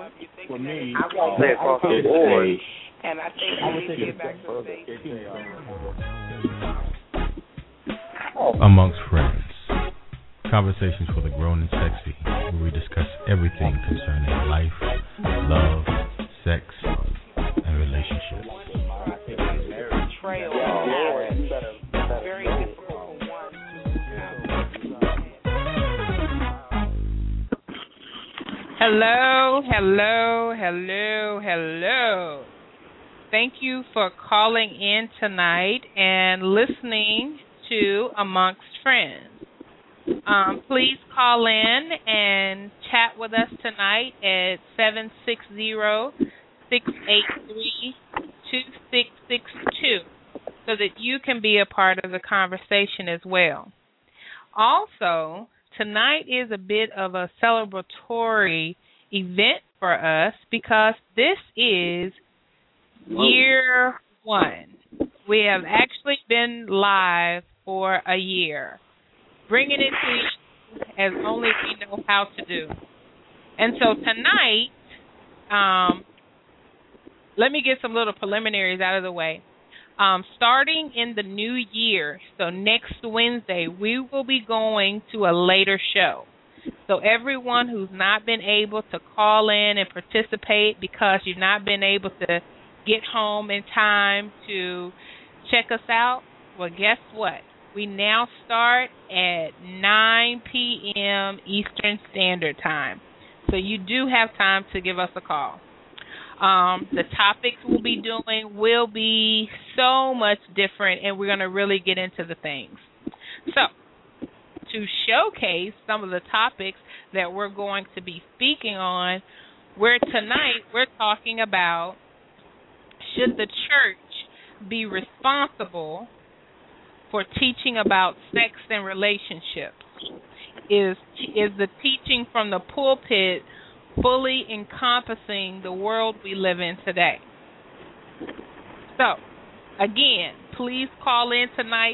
for me, I won't say across the board. And I think we need to get back to safety. Amongst friends. Conversations for the grown and sexy, where we discuss everything concerning life, love, sex, and relationships. Very difficult for one to Hello, hello, hello, hello. Thank you for calling in tonight and listening to Amongst Friends. Please call in and chat with us tonight at 760-683-2662 so that you can be a part of the conversation as well. Also, tonight is a bit of a celebratory event for us because this is year one. We have actually been live for a year, bringing it to you as only we know how to do. And so tonight, let me get some little preliminaries out of the way. Starting in the new year, so next Wednesday, we will be going to a later show. So everyone who's not been able to call in and participate because you've not been able to get home in time to check us out, well, guess what? We now start at 9 p.m. Eastern Standard Time. So you do have time to give us a call. The topics we'll be doing will be so much different, and we're going to really get into the things. So, to showcase some of the topics that we're going to be speaking on, tonight we're talking about, should the church be responsible for teaching about sex and relationships? Is the teaching from the pulpit fully encompassing the world we live in today? So, again, please call in tonight,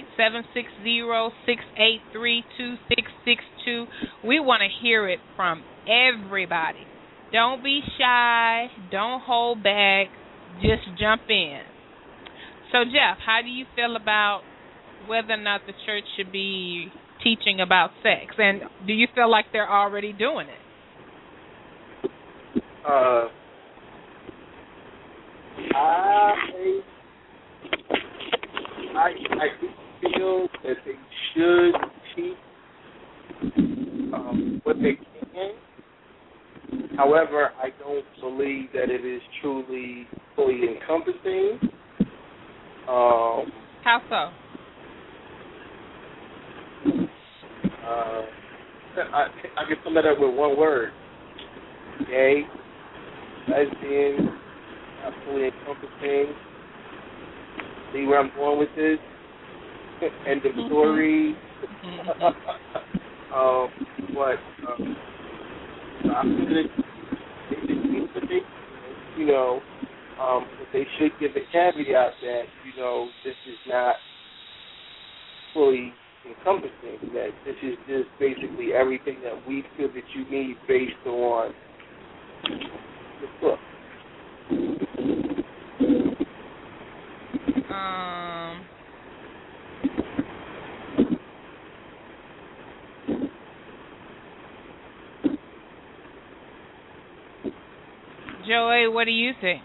760-683-2662. We want to hear it from everybody. Don't be shy. Don't hold back. Just jump in. So, Jeff, how do you feel about whether or not the church should be teaching about sex? And do you feel like they're already doing it? I do feel that they should teach what they can. However, I don't believe that it is truly fully encompassing. How so? I can sum it up with one word: gay, lesbian, not fully encompassing. See where I'm going with this? End of story. But I'm gonna but they should give a caveat that this is not fully encompassing. That this is just basically everything that we feel that you need based on the book. Joey, what do you think?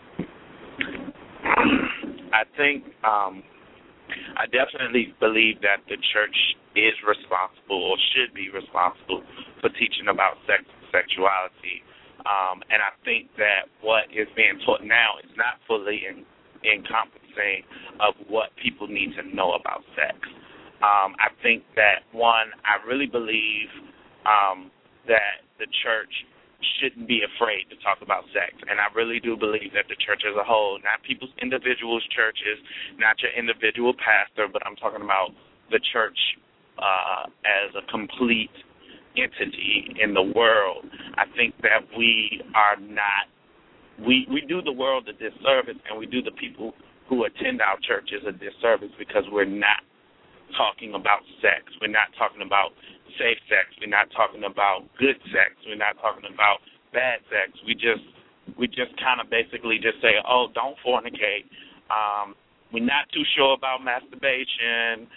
I definitely believe that the church is responsible or should be responsible for teaching about sexuality. And I think that what is being taught now is not fully encompassing of what people need to know about sex. I think that, one, I really believe that the church shouldn't be afraid to talk about sex. And I really do believe that the church as a whole, not people's individual churches, not your individual pastor, but I'm talking about the church as a complete entity in the world. I think that we are not, we do the world a disservice, and we do the people who attend our churches a disservice because we're not talking about sex. We're not talking about safe sex. We're not talking about good sex. We're not talking about bad sex. We just kind of basically just say, oh, don't fornicate. We're not too sure about masturbation,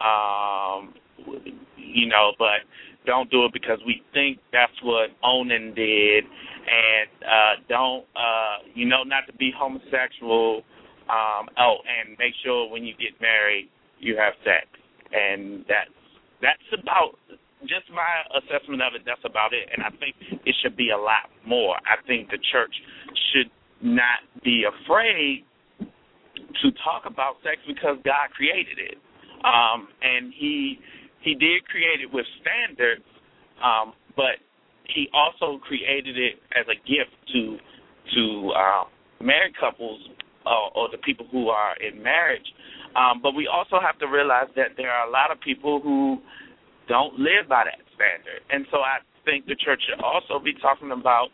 but don't do it because we think that's what Onan did, and not to be homosexual. And make sure when you get married you have sex, and that's about just my assessment of it. That's about it, and I think it should be a lot more. I think the church should not be afraid to talk about sex because God created it, and He did create it with standards, but He also created it as a gift to married couples or the people who are in marriage. But we also have to realize that there are a lot of people who don't live by that standard, and so I think the church should also be talking about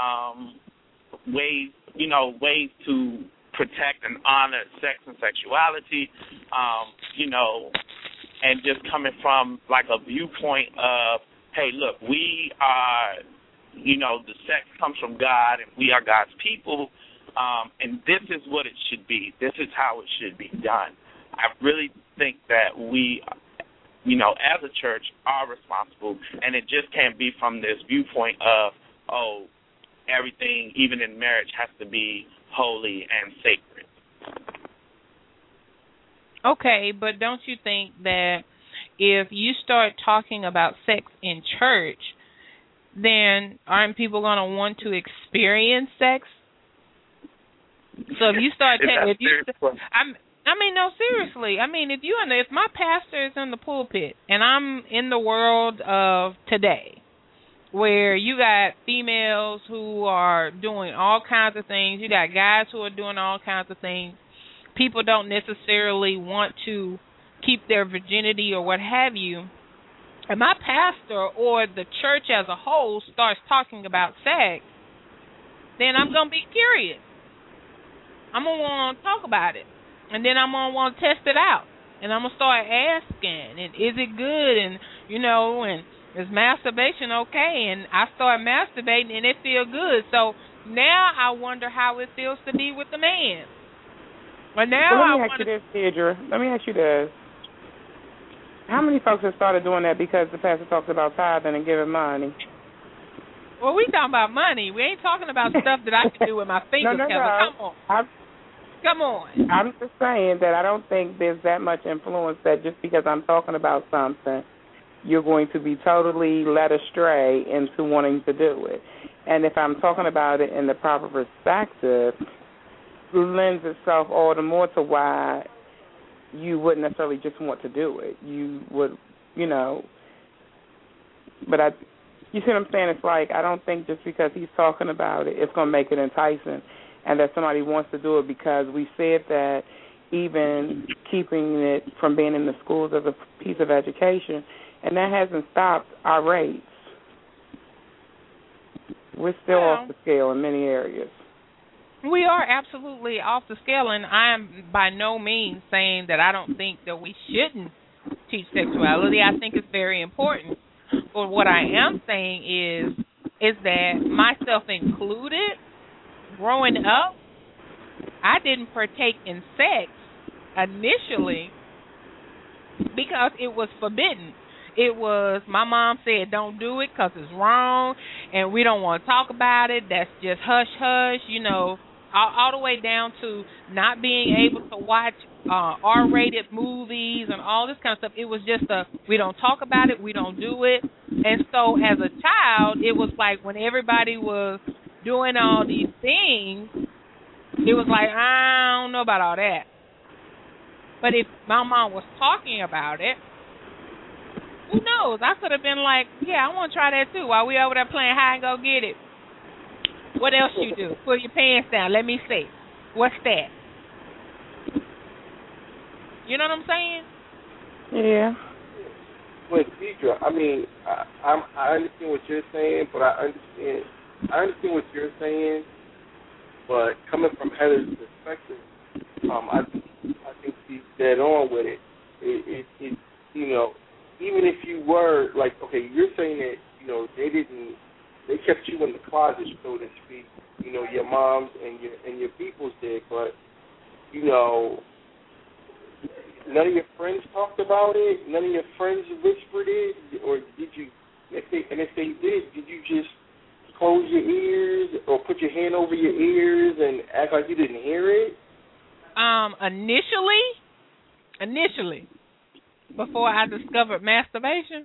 ways to protect and honor sex and sexuality, and just coming from like a viewpoint of, hey, look, we are, the sex comes from God and we are God's people, and this is what it should be. This is how it should be done. I really think that we, as a church, are responsible, and it just can't be from this viewpoint of, oh, everything, even in marriage, has to be holy and sacred. Okay, but don't you think that if you start talking about sex in church, then aren't people going to want to experience sex? So if you start, no, seriously. I mean, if my pastor is in the pulpit and I'm in the world of today, where you got females who are doing all kinds of things, you got guys who are doing all kinds of things, people don't necessarily want to keep their virginity or what have you, and my pastor or the church as a whole starts talking about sex, then I'm going to be curious. I'm going to want to talk about it. And then I'm going to want to test it out. And I'm going to start asking, and is it good? And, and is masturbation okay? And I start masturbating, and it feels good. So now I wonder how it feels to be with the man. But now let me ask you this, Deidre. Let me ask you this. How many folks have started doing that because the pastor talks about tithing and giving money? Well, we talking about money. We ain't talking about stuff that I can do with my fingers. No. Come on. I'm just saying that I don't think there's that much influence that just because I'm talking about something, you're going to be totally led astray into wanting to do it. And if I'm talking about it in the proper perspective, it lends itself all the more to why you wouldn't necessarily just want to do it. You would, but you see what I'm saying? It's like I don't think just because he's talking about it, it's going to make it enticing and that somebody wants to do it, because we said that even keeping it from being in the schools as a piece of education, and that hasn't stopped our rates. We're still off the scale in many areas. We are absolutely off the scale, and I am by no means saying that I don't think that we shouldn't teach sexuality. I think it's very important. But what I am saying is that myself included, growing up, I didn't partake in sex initially because it was forbidden. It was, my mom said, don't do it because it's wrong, and we don't want to talk about it. That's just hush-hush, all the way down to not being able to watch R-rated movies and all this kind of stuff. It was just we don't talk about it, we don't do it. And so as a child, it was like when everybody was doing all these things, it was like, I don't know about all that. But if my mom was talking about it, who knows? I could have been like, yeah, I want to try that too while we over there playing hide and go get it. What else you do? Pull your pants down. Let me see. What's that? You know what I'm saying? Yeah. Well, Deidre, I mean, I understand what you're saying, but I understand what you're saying, but coming from Heather's perspective, I think she's dead on with it. It even if you were like, okay, you're saying that they didn't they kept you in the closet, so to speak. You know, your moms and your peoples did, but you know, none of your friends talked about it. None of your friends whispered it, or did you? If they did you just close your ears or put your hand over your ears and act like you didn't hear it? Initially, before I discovered masturbation,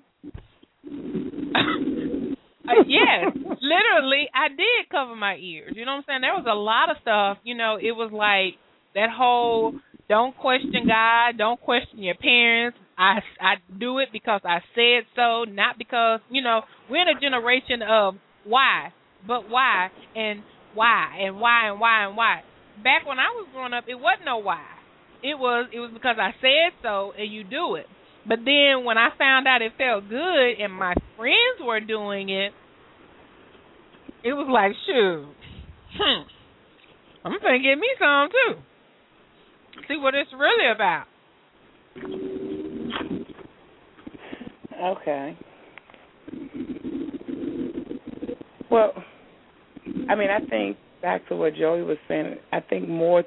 yes, literally, I did cover my ears. You know what I'm saying? There was a lot of stuff. You know, it was like that whole don't question God, don't question your parents. I do it because I said so, not because, you know, we're in a generation of why, but why, and why, and why, and why, and why. Back when I was growing up, it wasn't no why. It was because I said so, and you do it. But then when I found out it felt good and my friends were doing it, it was like, shoot, I'm going to get me some too. See what it's really about. Okay. Well, I mean, I think back to what Joey was saying, I think more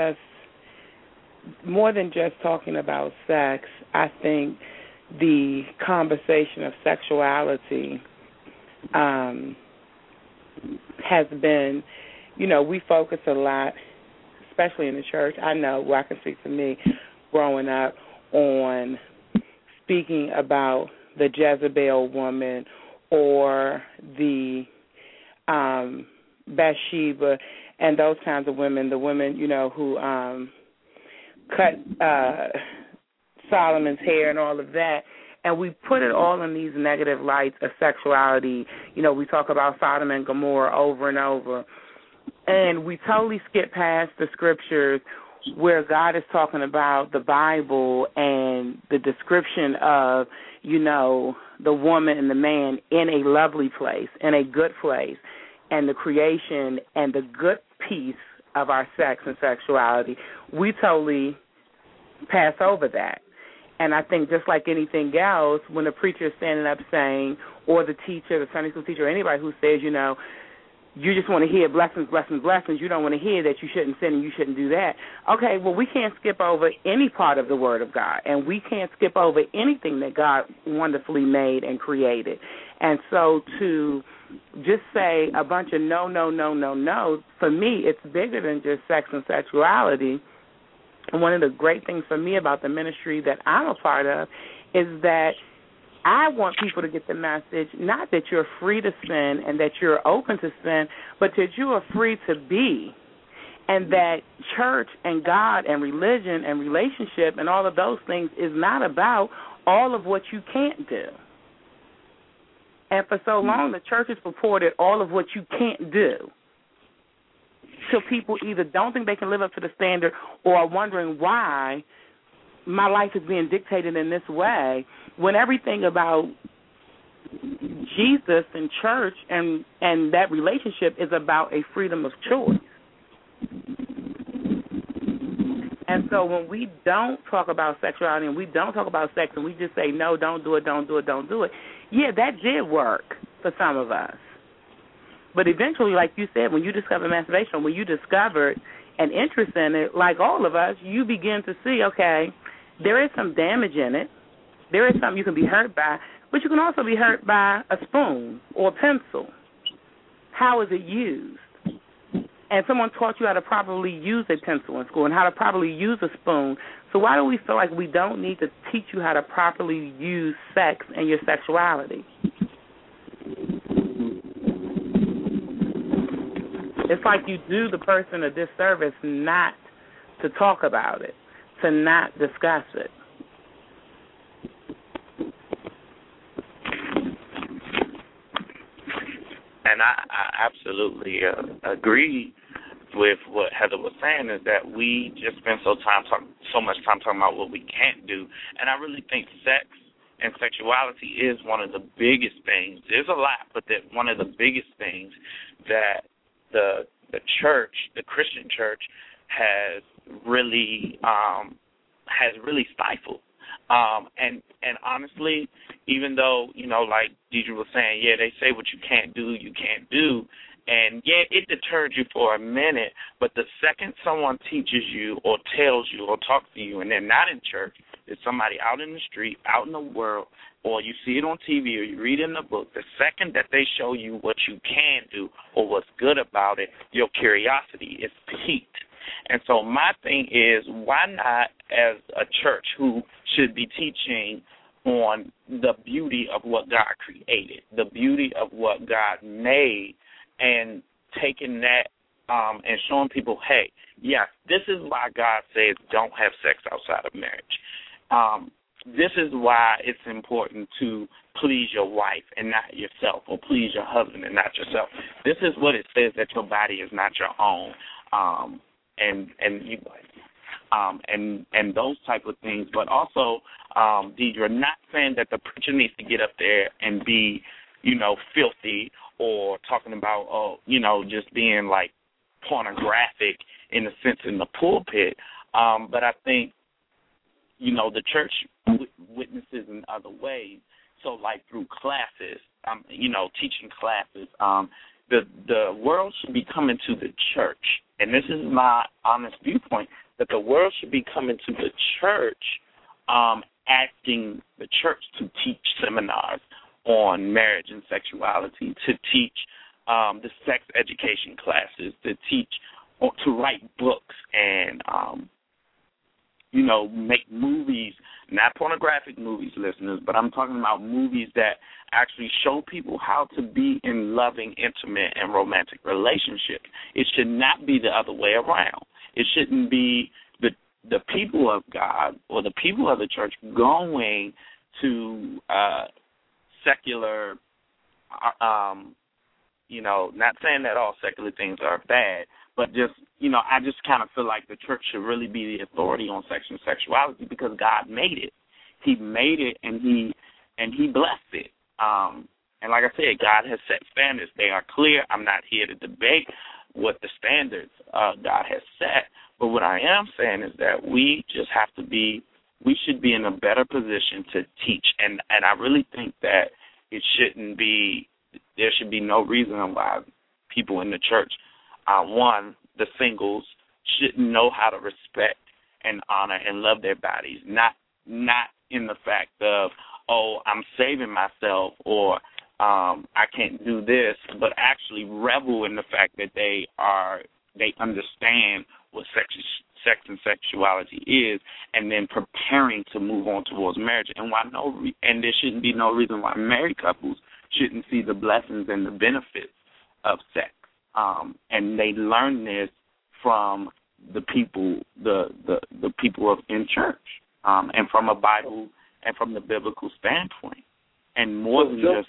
than just talking about sex, I think the conversation of sexuality has been, you know, we focus a lot, especially in the church. I know, well, I can speak for me, growing up, on speaking about the Jezebel woman or the Bathsheba and those kinds of women, the women, you know, who cut Solomon's hair and all of that, and we put it all in these negative lights of sexuality. You know, we talk about Sodom and Gomorrah over and over, and we totally skip past the scriptures where God is talking about the Bible and the description of, you know, the woman and the man in a lovely place, in a good place, and the creation and the good piece of our sex and sexuality. We totally pass over that. And I think just like anything else, when a preacher is standing up saying, or the teacher, the Sunday school teacher, or anybody who says, you know, you just want to hear blessings, blessings, blessings, you don't want to hear that you shouldn't sin and you shouldn't do that. Okay, well, we can't skip over any part of the Word of God, and we can't skip over anything that God wonderfully made and created. And so to just say a bunch of no, no, no, no, no, for me, it's bigger than just sex and sexuality. And one of the great things for me about the ministry that I'm a part of is that I want people to get the message, not that you're free to sin and that you're open to sin, but that you are free to be, and that church and God and religion and relationship and all of those things is not about all of what you can't do. And for so long, the church has purported all of what you can't do, till people either don't think they can live up to the standard or are wondering why my life is being dictated in this way, when everything about Jesus and church and that relationship is about a freedom of choice. And so when we don't talk about sexuality and we don't talk about sex and we just say, no, don't do it, don't do it, don't do it, yeah, that did work for some of us. But eventually, like you said, when you discover masturbation, when you discovered an interest in it, like all of us, you begin to see, okay, there is some damage in it. There is something you can be hurt by, but you can also be hurt by a spoon or a pencil. How is it used? And someone taught you how to properly use a pencil in school and how to properly use a spoon. So why do we feel like we don't need to teach you how to properly use sex and your sexuality? It's like you do the person a disservice not to talk about it, to not discuss it. And I absolutely agree with what Heather was saying, is that we just spend so much time talking about what we can't do. And I really think sex and sexuality is one of the biggest things. There's a lot, but that one of the biggest things that the church, the Christian church, has really stifled. And honestly, even though, like Deidre was saying, yeah, they say what you can't do, and yeah, it deters you for a minute, but the second someone teaches you or tells you or talks to you and they're not in church, it's somebody out in the street, out in the world, or you see it on TV or you read in the book, the second that they show you what you can do or what's good about it, your curiosity is piqued. And so my thing is, why not, as a church who should be teaching on the beauty of what God created, the beauty of what God made, and taking that and showing people, hey, yes, this is why God says don't have sex outside of marriage. This is why it's important to please your wife and not yourself, or please your husband and not yourself. This is what it says, that your body is not your own. And those type of things, but also, Deidre, not saying that the preacher needs to get up there and be, filthy, or talking about, just being like pornographic in a sense in the pulpit. But I think, the church witnesses in other ways. So, like through classes, teaching classes, the world should be coming to the church. And this is my honest viewpoint, that the world should be coming to the church, asking the church to teach seminars on marriage and sexuality, to teach the sex education classes, to teach, or to write books and, make movies, not pornographic movies, listeners, but I'm talking about movies that actually show people how to be in loving, intimate, and romantic relationships. It should not be the other way around. It shouldn't be the people of God or the people of the church going to secular, not saying that all secular things are bad, but just, I just kind of feel like the church should really be the authority on sex and sexuality, because God made it. He made it, and he blessed it. And like I said, God has set standards. They are clear. I'm not here to debate what the standards God has set. But what I am saying is that we should be in a better position to teach. And I really think that there should be no reason why people in the church, one, the singles, shouldn't know how to respect and honor and love their bodies, not in the fact of, oh, I'm saving myself, or I can't do this, but actually revel in the fact that they understand what sex and sexuality is, and then preparing to move on towards marriage. And and there shouldn't be no reason why married couples shouldn't see the blessings and the benefits of sex. And they learn this from the people, the people in church, and from a Bible and from the biblical standpoint, and more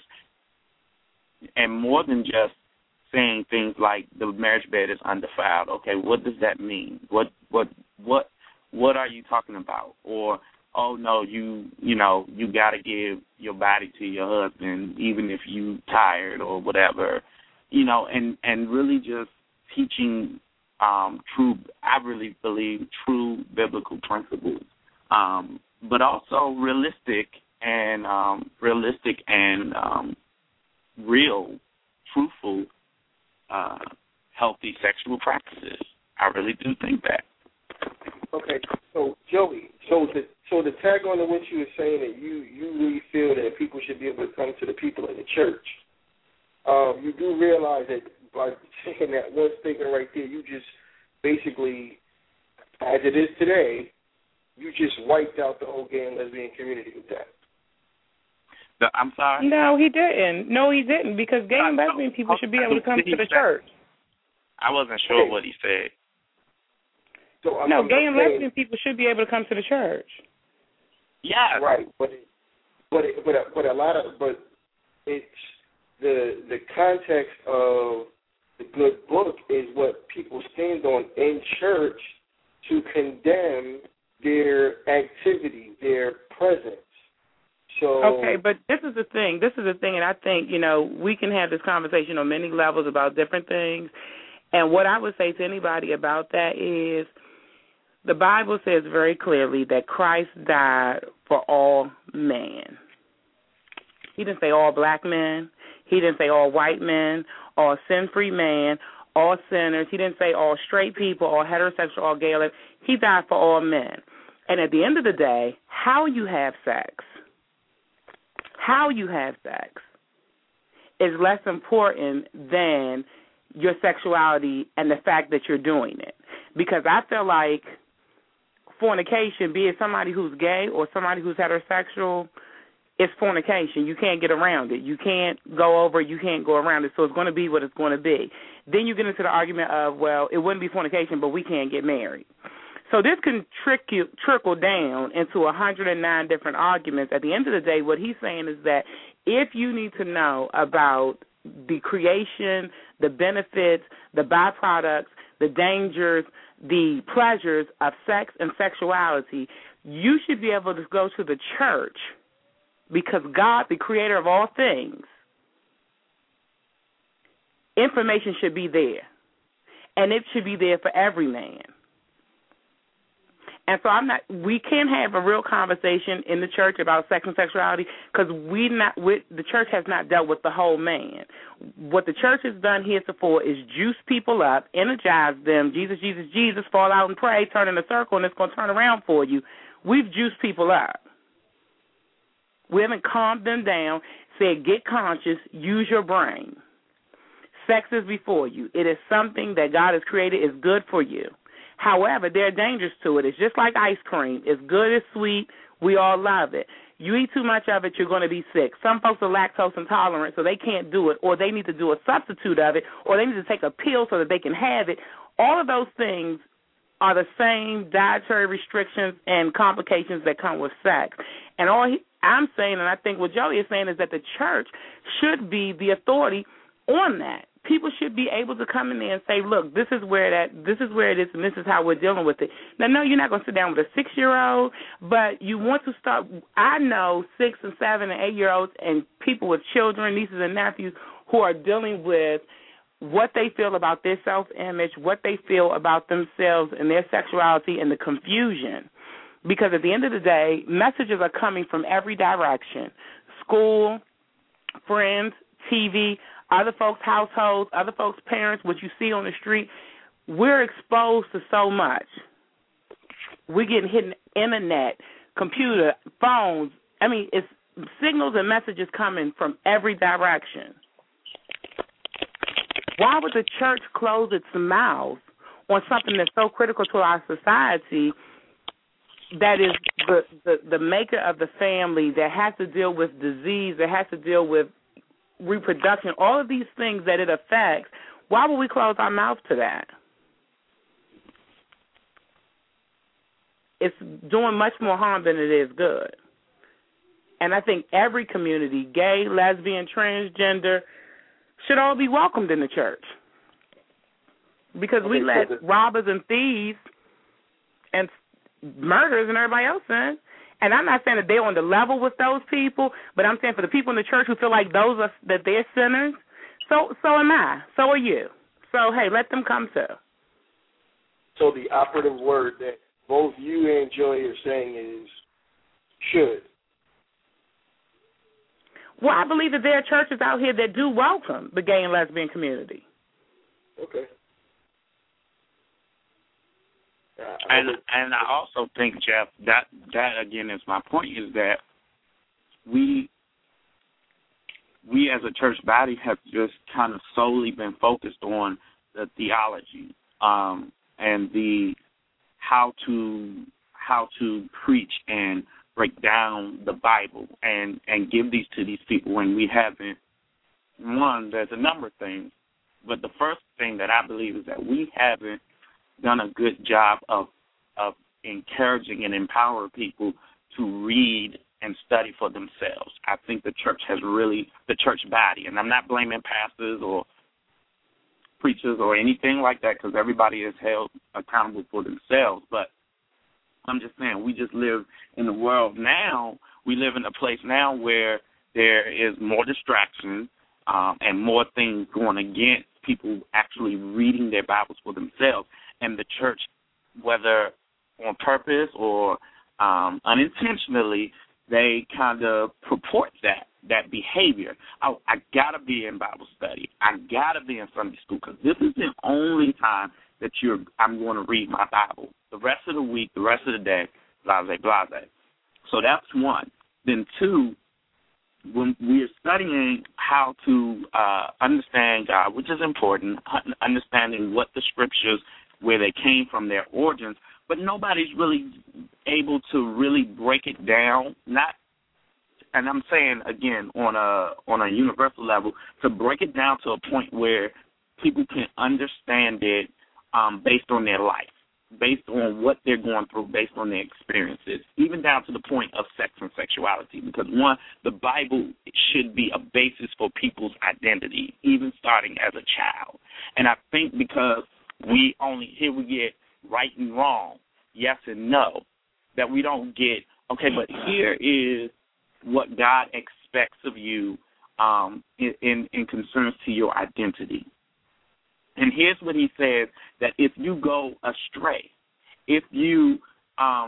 than just saying things like the marriage bed is undefiled. Okay, what does that mean? What are you talking about? Or, oh no, you got to give your body to your husband even if you tired or whatever, and really just teaching I really believe true biblical principles, but also realistic and real, truthful, healthy sexual practices. I really do think that. Okay, so Joey, so the tag on to what you were saying, that you really feel that people should be able to come to the people in the church. You do realize that by saying that one statement right there, you just basically, as it is today, you just wiped out the whole gay and lesbian community with that. I'm sorry? No, he didn't. No, he didn't, because gay and lesbian people should be able to come to the church. I wasn't sure what he said. So gay and lesbian people should be able to come to the church. Yeah, right. But it's the context of the good book is what people stand on in church to condemn their activity, their presence. So okay, but this is the thing, and I think, we can have this conversation on many levels about different things. And what I would say to anybody about that is, The Bible says very clearly that Christ died for all men. He didn't say all black men. He didn't say all white men, all sin-free men, all sinners. He didn't say all straight people, all heterosexual, all gay. He died for all men. And at the end of the day, how you have sex is less important than your sexuality and the fact that you're doing it. Because I feel like fornication, be it somebody who's gay or somebody who's heterosexual, it's fornication. You can't get around it. You can't go over it. You can't go around it. So it's going to be what it's going to be. Then you get into the argument of, well, it wouldn't be fornication, but we can't get married. So this can trickle down into 109 different arguments. At the end of the day, what he's saying is that if you need to know about the creation, the benefits, the byproducts, the dangers, the pleasures of sex and sexuality, you should be able to go to the church, because God, the creator of all things, information should be there. And it should be there for every man. And so we can't have a real conversation in the church about sex and sexuality because the church has not dealt with the whole man. What the church has done heretofore is juice people up, energize them, Jesus, Jesus, Jesus, fall out and pray, turn in a circle, and it's going to turn around for you. We've juiced people up. We haven't calmed them down, said get conscious, use your brain. Sex is before you. It is something that God has created. It's good for you. However, there are dangers to it. It's just like ice cream. It's good, it's sweet. We all love it. You eat too much of it, you're going to be sick. Some folks are lactose intolerant, so they can't do it, or they need to do a substitute of it, or they need to take a pill so that they can have it. All of those things are the same dietary restrictions and complications that come with sex. And all I'm saying, and I think what Joey is saying, is that the church should be the authority on that. People should be able to come in there and say, look, this is where it is, and this is how we're dealing with it. Now, no, you're not going to sit down with a 6-year-old, but you want to start. I know 6 and 7 and 8-year-olds and people with children, nieces and nephews, who are dealing with what they feel about their self-image, what they feel about themselves and their sexuality, and the confusion. Because at the end of the day, messages are coming from every direction: school, friends, TV, other folks' households, other folks' parents, what you see on the street. We're exposed to so much. We're getting hit in the internet, computer, phones. I mean, it's signals and messages coming from every direction. Why would the church close its mouth on something that's so critical to our society, that is the maker of the family, that has to deal with disease, that has to deal with reproduction, all of these things that it affects? Why would we close our mouth to that? It's doing much more harm than it is good. And I think every community, gay, lesbian, transgender, should all be welcomed in the church. Because we let robbers and thieves and murderers and everybody else in. And I'm not saying that they're on the level with those people, but I'm saying for the people in the church who feel like that they're sinners, so am I. So are you. So, hey, let them come too. So the operative word that both you and Joey are saying is should. Well, I believe that there are churches out here that do welcome the gay and lesbian community. Okay. And I also think, Jeff, that again is my point, is that we as a church body have just kind of solely been focused on the theology and the how to preach and break down the Bible and give these to these people, when we haven't. One, there's a number of things, but the first thing that I believe is that we haven't done a good job of encouraging and empowering people to read and study for themselves. I think the church the church body, and I'm not blaming pastors or preachers or anything like that, because everybody is held accountable for themselves, but I'm just saying, we just live in the world now. We live in a place now where there is more distraction and more things going against people actually reading their Bibles for themselves. And the church, whether on purpose or unintentionally, they kind of purport that behavior. Oh, I got to be in Bible study. I got to be in Sunday school because this is the only time that I'm going to read my Bible. The rest of the week, the rest of the day, blase, blase. So that's one. Then two, when we are studying how to understand God, which is important, understanding what the scriptures, where they came from, their origins, but nobody's really able to really break it down. And I'm saying again on a universal level, to break it down to a point where people can understand it based on their life, based on what they're going through, based on their experiences, even down to the point of sex and sexuality. Because one, the Bible should be a basis for people's identity, even starting as a child. And I think because we get right and wrong, yes and no, that we don't get, okay, but here is what God expects of you in concerns to your identity. And here's what he says, that if you go astray, if you are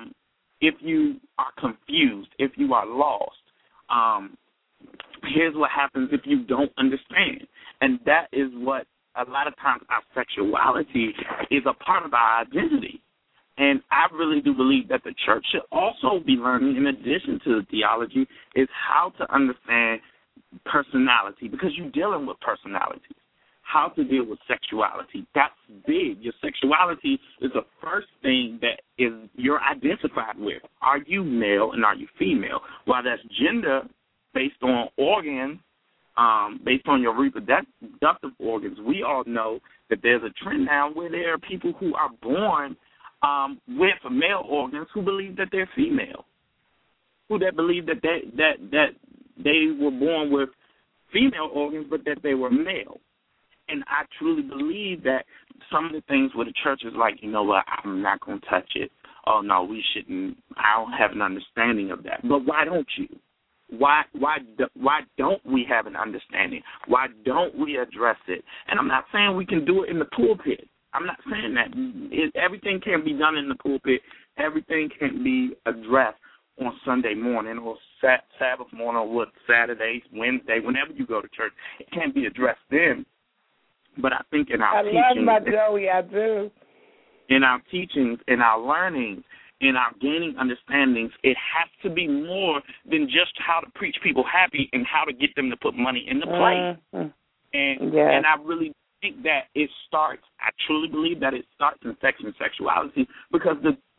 confused, if you are lost, here's what happens if you don't understand. And that is what a lot of times our sexuality is a part of our identity. And I really do believe that the church should also be learning, in addition to the theology, is how to understand personality, because you're dealing with personality. How to deal with sexuality. That's big. Your sexuality is the first thing that you're identified with. Are you male and are you female? While that's gender based on organs, based on your reproductive organs, we all know that there's a trend now where there are people who are born with male organs who believe that they're female, who believe that they were born with female organs but that they were male. And I truly believe that some of the things where the church is like, you know what, I'm not going to touch it. Oh, no, we shouldn't. I don't have an understanding of that. But why don't you? Why don't we have an understanding? Why don't we address it? And I'm not saying we can do it in the pulpit. I'm not saying that. Everything can't be done in the pulpit. Everything can't be addressed on Sunday morning or Sabbath morning or Saturday, Wednesday, whenever you go to church. It can't be addressed then. But I think in our teachings, I love my Joey, I do. In our teachings, in our learning, in our gaining understandings, it has to be more than just how to preach people happy and how to get them to put money in the plate. And I really think that it starts, I truly believe that it starts in sex and sexuality, because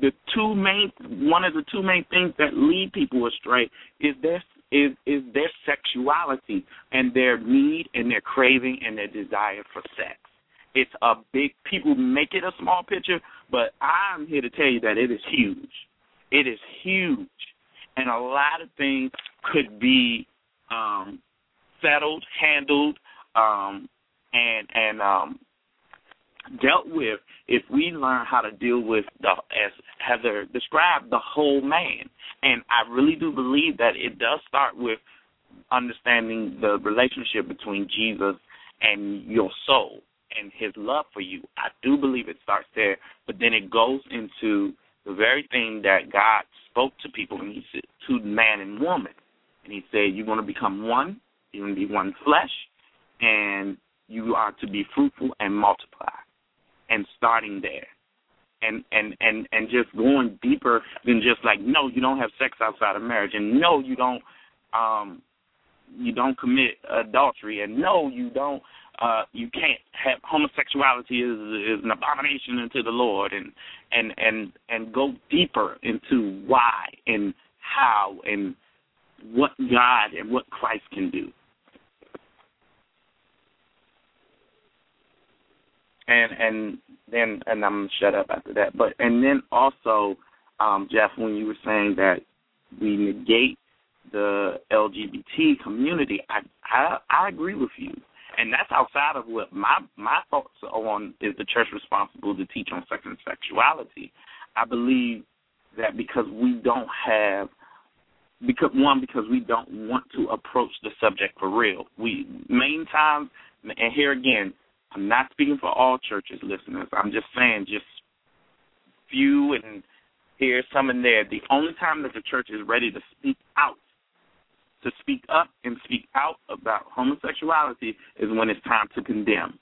one of the two main things that lead people astray is their sexuality and their need and their craving and their desire for sex. It's a big, people make it a small picture, but I'm here to tell you that it is huge. It is huge. And a lot of things could be settled, handled, and dealt with if we learn how to deal with, as Heather described, the whole man. And I really do believe that it does start with understanding the relationship between Jesus and your soul and his love for you. I do believe it starts there, but then it goes into the very thing that God spoke to people, and he said to man and woman. And he said, you're going to become one, you're going to be one flesh, and you are to be fruitful and multiply. And starting there. And just going deeper than just like, no, you don't have sex outside of marriage, and no, you don't commit adultery, and no, you can't have homosexuality is an abomination unto the Lord, and go deeper into why and how and what God and what Christ can do. And then I'm gonna shut up after that. But and then also, Jeff, when you were saying that we negate the LGBT community, I agree with you, and that's outside of what my thoughts on is the church responsible to teach on sex and sexuality. I believe that because we don't want to approach the subject for real. We main times, and here again, I'm not speaking for all churches, listeners. I'm just saying just few and here, some in there. The only time that the church is ready to speak out, to speak up and speak out about homosexuality is when it's time to condemn.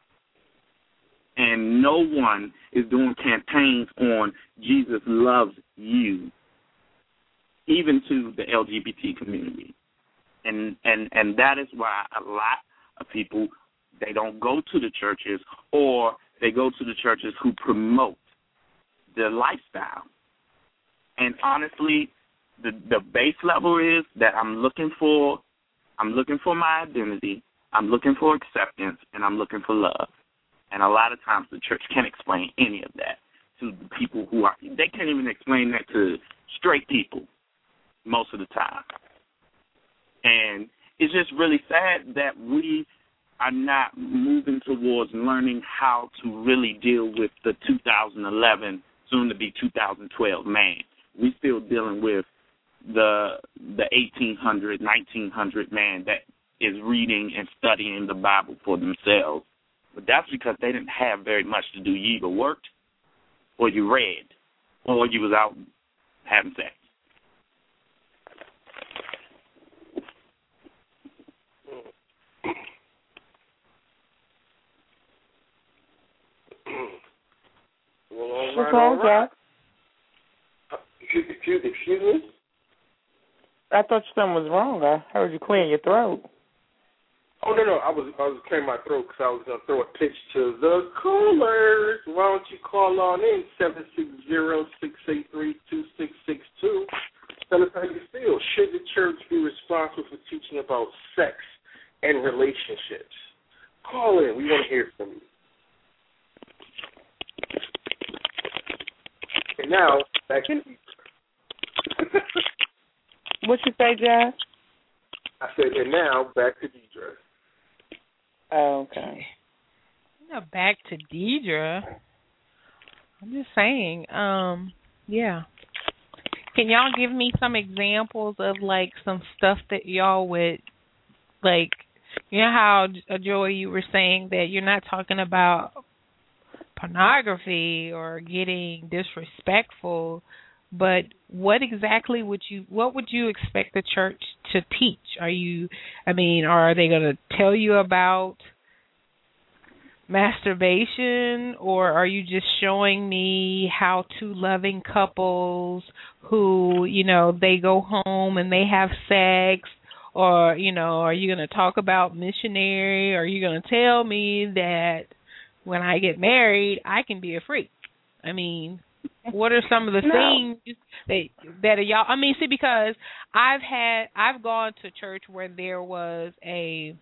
And no one is doing campaigns on Jesus loves you, even to the LGBT community. And that is why a lot of people, they don't go to the churches, or they go to the churches who promote the lifestyle. And honestly, the base level is that I'm looking for my identity, I'm looking for acceptance, and I'm looking for love. And a lot of times the church can't explain any of that to the people who are, they can't even explain that to straight people most of the time. And it's just really sad that we are not moving towards learning how to really deal with the 2011, soon to be 2012 man. We still dealing with the 1800, 1900 man that is reading and studying the Bible for themselves. But that's because they didn't have very much to do. You either worked, or you read, or you was out having sex. What's wrong, Jack? Excuse me? I thought something was wrong. I heard you clearing your throat. Oh, no. I was clearing my throat because I was going to throw a pitch to the callers. Why don't you call on in, 760-683-2662. Tell us how you feel. Should the church be responsible for teaching about sex and relationships? Call in. We want to hear from you. And now, back to you. What you say, Jazz? I said, and now, back to Deidre. Oh, okay. Now back to Deidre. I'm just saying, yeah. Can y'all give me some examples of, like, some stuff that y'all would, like, you know how, Joy, you were saying that you're not talking about pornography or getting disrespectful, but what exactly would you expect the church to teach? Are they going to tell you about masturbation, or are you just showing me how two loving couples who, they go home and they have sex, or, are you going to talk about missionary, or are you going to tell me that when I get married, I can be a freak? I mean, what are some of the things that are y'all? I mean, see, because I've gone to church where there was a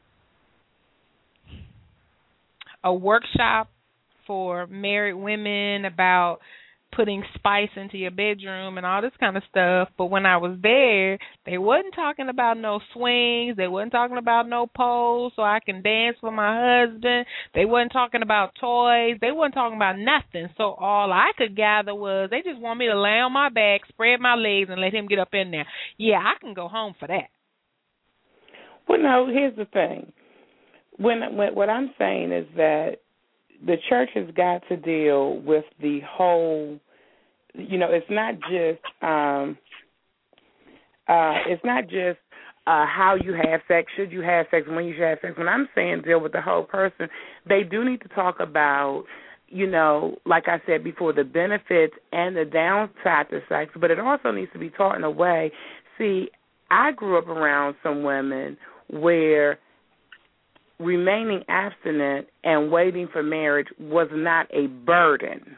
workshop for married women about putting spice into your bedroom and all this kind of stuff. But when I was there, they wasn't talking about no swings. They wasn't talking about no poles so I can dance with my husband. They wasn't talking about toys. They wasn't talking about nothing. So all I could gather was they just want me to lay on my back, spread my legs, and let him get up in there. Yeah, I can go home for that. Well, no, here's the thing. What I'm saying is that the church has got to deal with the whole, it's not just how you have sex, should you have sex, when you should have sex. When I'm saying deal with the whole person, they do need to talk about, like I said before, the benefits and the downside to sex, but it also needs to be taught in a way. See, I grew up around some women where remaining abstinent and waiting for marriage was not a burden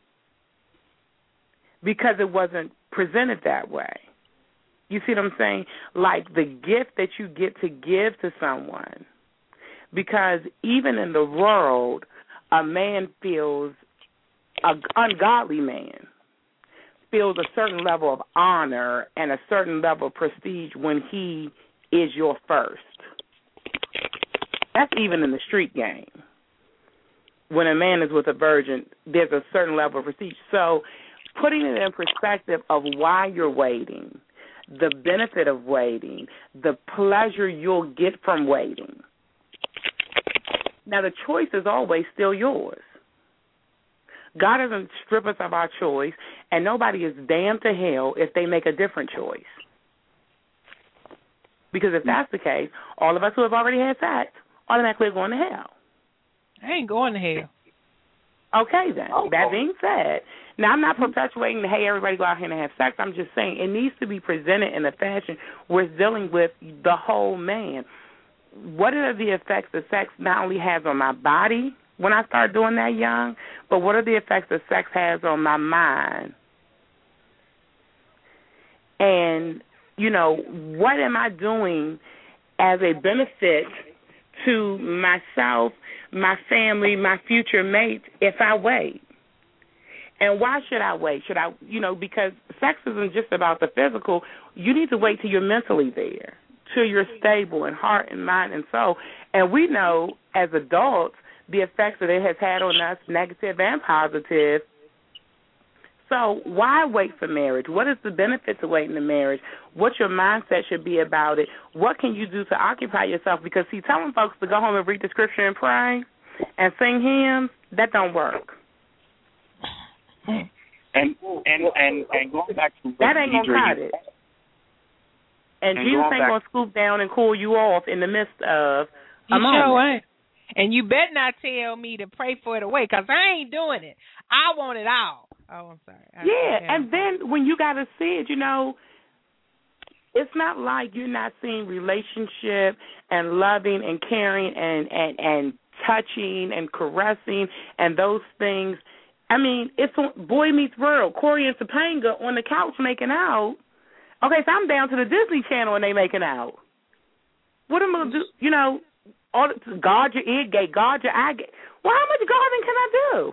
because it wasn't presented that way. You see what I'm saying? Like the gift that you get to give to someone. Because even in the world, a man feels, an ungodly man feels a certain level of honor and a certain level of prestige when he is your first. That's even in the street game. When a man is with a virgin, there's a certain level of prestige. So putting it in perspective of why you're waiting, the benefit of waiting, the pleasure you'll get from waiting. Now, the choice is always still yours. God doesn't strip us of our choice, and nobody is damned to hell if they make a different choice. Because if that's the case, all of us who have already had sex automatically are going to hell. I ain't going to hell. Okay, then. That being said, now I'm not perpetuating, hey, everybody go out here and have sex. I'm just saying it needs to be presented in a fashion where it's dealing with the whole man. What are the effects that sex not only has on my body when I start doing that young, but what are the effects that sex has on my mind? And, you know, what am I doing as a benefit to myself, my family, my future mates if I wait? And why should I wait? Should I, you know, because sex isn't just about the physical. You need to wait till you're mentally there, till you're stable in heart and mind and soul. And we know as adults the effects that it has had on us, negative and positive. So why wait for marriage? What is the benefit to waiting in marriage? What your mindset should be about it? What can you do to occupy yourself? Because, see, telling folks to go home and read the scripture and pray and sing hymns, that don't work. And going back to that ain't going to cut it. And Jesus ain't going to scoop down and cool you off in the midst of a moment. Sure ain't. And you better not tell me to pray for it away, because I ain't doing it. I want it all. Oh, I'm sorry. And then when you got to see it, you know, it's not like you're not seeing relationship and loving and caring and touching and caressing and those things. I mean, it's Boy Meets World, Corey and Topanga on the couch making out. Okay, so I'm down to the Disney Channel and they making out. What am I going to do? You know, guard your ear gate, guard your eye gate. Well, how much guarding can I do?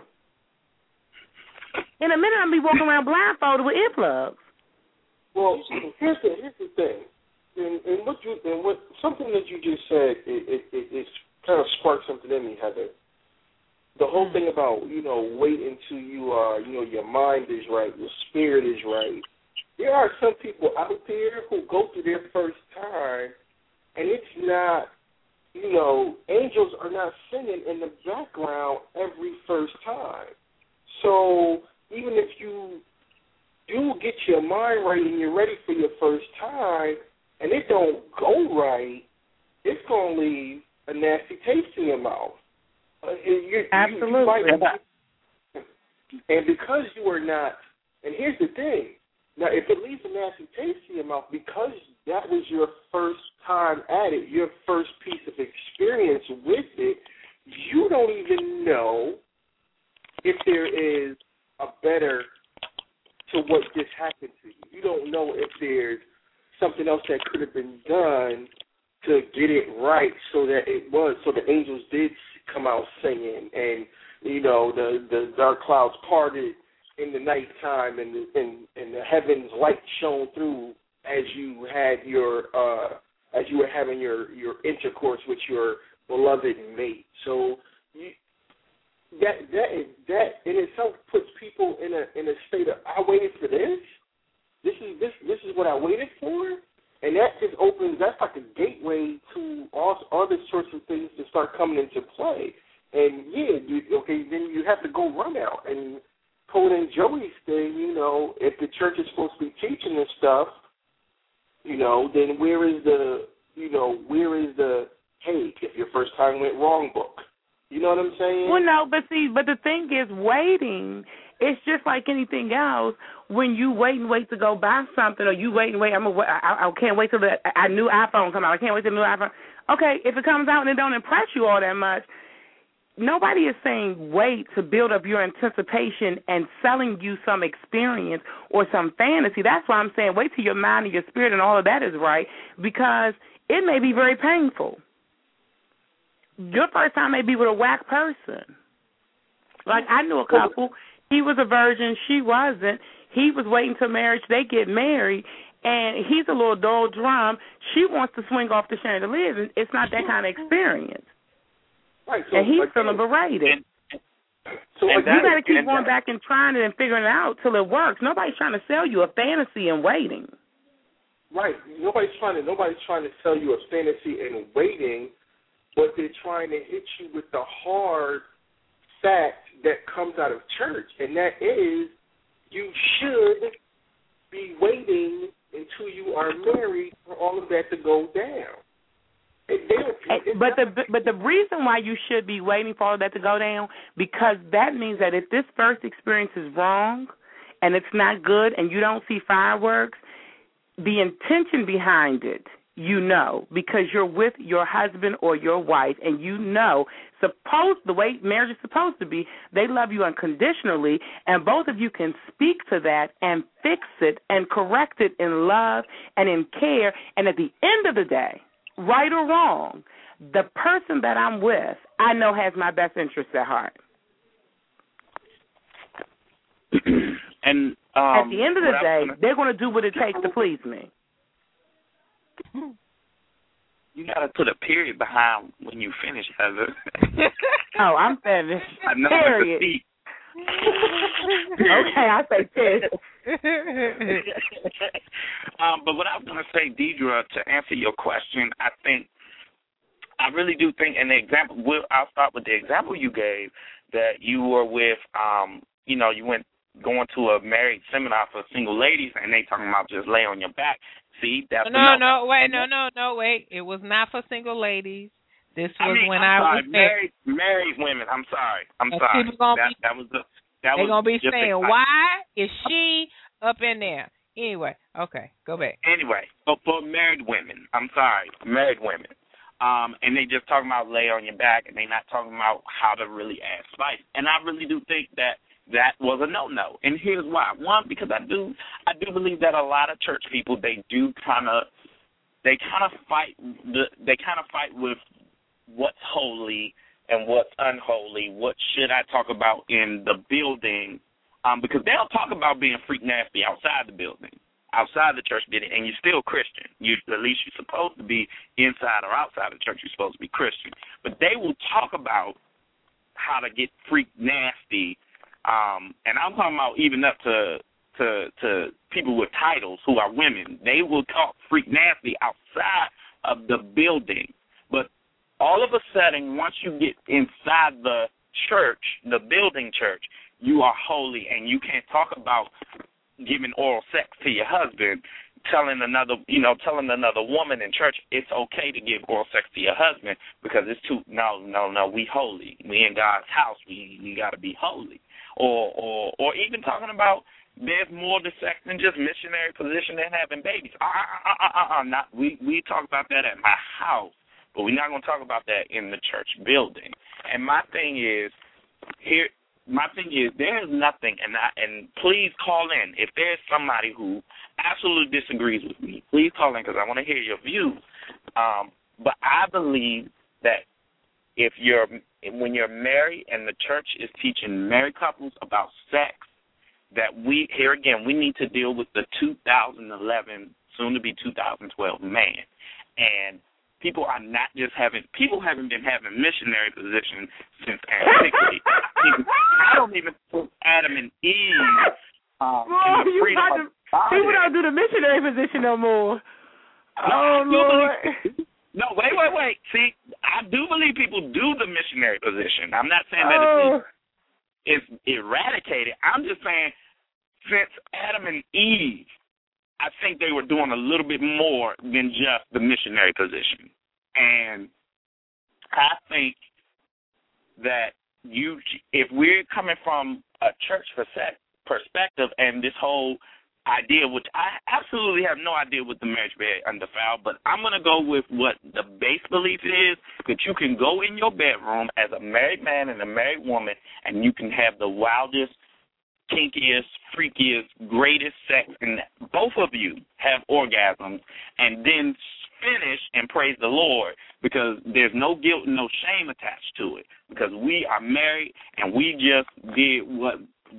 In a minute, I'm going to be walking around blindfolded with earplugs. Well, here's the thing. And what something that you just said, it kind of sparked something in me, Heather. The whole thing about, you know, wait until you are, you know, your mind is right, your spirit is right. There are some people out there who go through their first time, and it's not, you know, angels are not singing in the background every first time. So even if you do get your mind right and you're ready for your first time, and it don't go right, it's going to leave a nasty taste in your mouth. Absolutely. And because you are not, and here's the thing, now if it leaves a nasty taste in your mouth because that was your first time at it, your first piece of experience with it, you don't even know if there is a better to what just happened to you. You don't know if there's something else that could have been done to get it right so that the angels did come out singing and, you know, the dark clouds parted in the nighttime and the heavens light shone through as you had as you were having your intercourse with your beloved mate. So that in itself puts people in a state of, I waited for this. This is what I waited for, and that just opens. That's like a gateway to all other sorts of things to start coming into play. And then you have to go run out and pull in Joey's thing. You know, if the church is supposed to be teaching this stuff, you know, then where is the hey, if your first time went wrong book? You know what I'm saying? Well, no, but the thing is, waiting, it's just like anything else. When you wait to go buy something, or you wait, I can't wait till a new iPhone come out. I can't wait till the new iPhone. Okay, if it comes out and it don't impress you all that much, nobody is saying wait to build up your anticipation and selling you some experience or some fantasy. That's why I'm saying wait till your mind and your spirit and all of that is right, because it may be very painful. Your first time may be with a whack person. Like, I knew a couple. He was a virgin. She wasn't. He was waiting till marriage. They get married, and he's a little dull drum. She wants to swing off the chandeliers, and it's not that kind of experience. Right. So, and he's feeling berated. So you got to keep going back and trying it and figuring it out till it works. Nobody's trying to sell you a fantasy and waiting. Right. Nobody's trying to sell you a fantasy and waiting. But they're trying to hit you with the hard fact that comes out of church, and that is you should be waiting until you are married for all of that to go down. But the reason why you should be waiting for all that to go down, because that means that if this first experience is wrong and it's not good and you don't see fireworks, the intention behind it, you know, because you're with your husband or your wife and you know, the way marriage is supposed to be, they love you unconditionally, and both of you can speak to that and fix it and correct it in love and in care, and at the end of the day, right or wrong, the person that I'm with, I know has my best interests at heart. And at the end of the day, they're going to do what it takes to please me. You got to put a period behind when you finish, Heather. Oh, I'm finished. I know. Period. Okay, I say period. But what I was going to say, Deidre, to answer your question, I really do think, and the example, I'll start with the example you gave, that you were with, you went going to a married seminar for single ladies, and they talking about just lay on your back. See, that's wait. It was not for single ladies. This was when I was married women. I'm sorry. People they're gonna be saying, why is she up in there? Anyway, okay, go back. Anyway, but for married women, and they just talking about lay on your back, and they not talking about how to really add spice. And I really do think that was a no-no. And here's why. One, because I do believe that a lot of church people, they kind of fight with what's holy and what's unholy. What should I talk about in the building? Because they'll talk about being freak nasty outside the building, outside the church building, and you're still Christian. At least you're supposed to be inside or outside the church. You're supposed to be Christian. But they will talk about how to get freak nasty. And I'm talking about even up to people with titles who are women. They will talk freak nasty outside of the building. But all of a sudden, once you get inside the church, the building church, you are holy, and you can't talk about giving oral sex to your husband, telling another woman in church it's okay to give oral sex to your husband because it's too no, we holy. We in God's house. We got to be holy. Or even talking about there's more to sex than just missionary position and having babies. We talk about that at my house, but we're not going to talk about that in the church building. And my thing is, there's nothing, and please call in. If there's somebody who absolutely disagrees with me, please call in because I want to hear your views. But I believe that when you're married and the church is teaching married couples about sex, that we need to deal with the 2011, soon to be 2012 man. And people haven't been having missionary positions since antiquity. I don't even put Adam and Eve people don't do the missionary position no more. Lord. No, wait. See, I do believe people do the missionary position. I'm not saying that it's eradicated. I'm just saying since Adam and Eve, I think they were doing a little bit more than just the missionary position. And I think that if we're coming from a church perspective and this whole idea, which I absolutely have no idea what the marriage bed undefiled, but I'm going to go with what the base belief is, that you can go in your bedroom as a married man and a married woman and you can have the wildest, kinkiest, freakiest, greatest sex, and both of you have orgasms and then finish and praise the Lord, because there's no guilt and no shame attached to it, because we are married and we just did what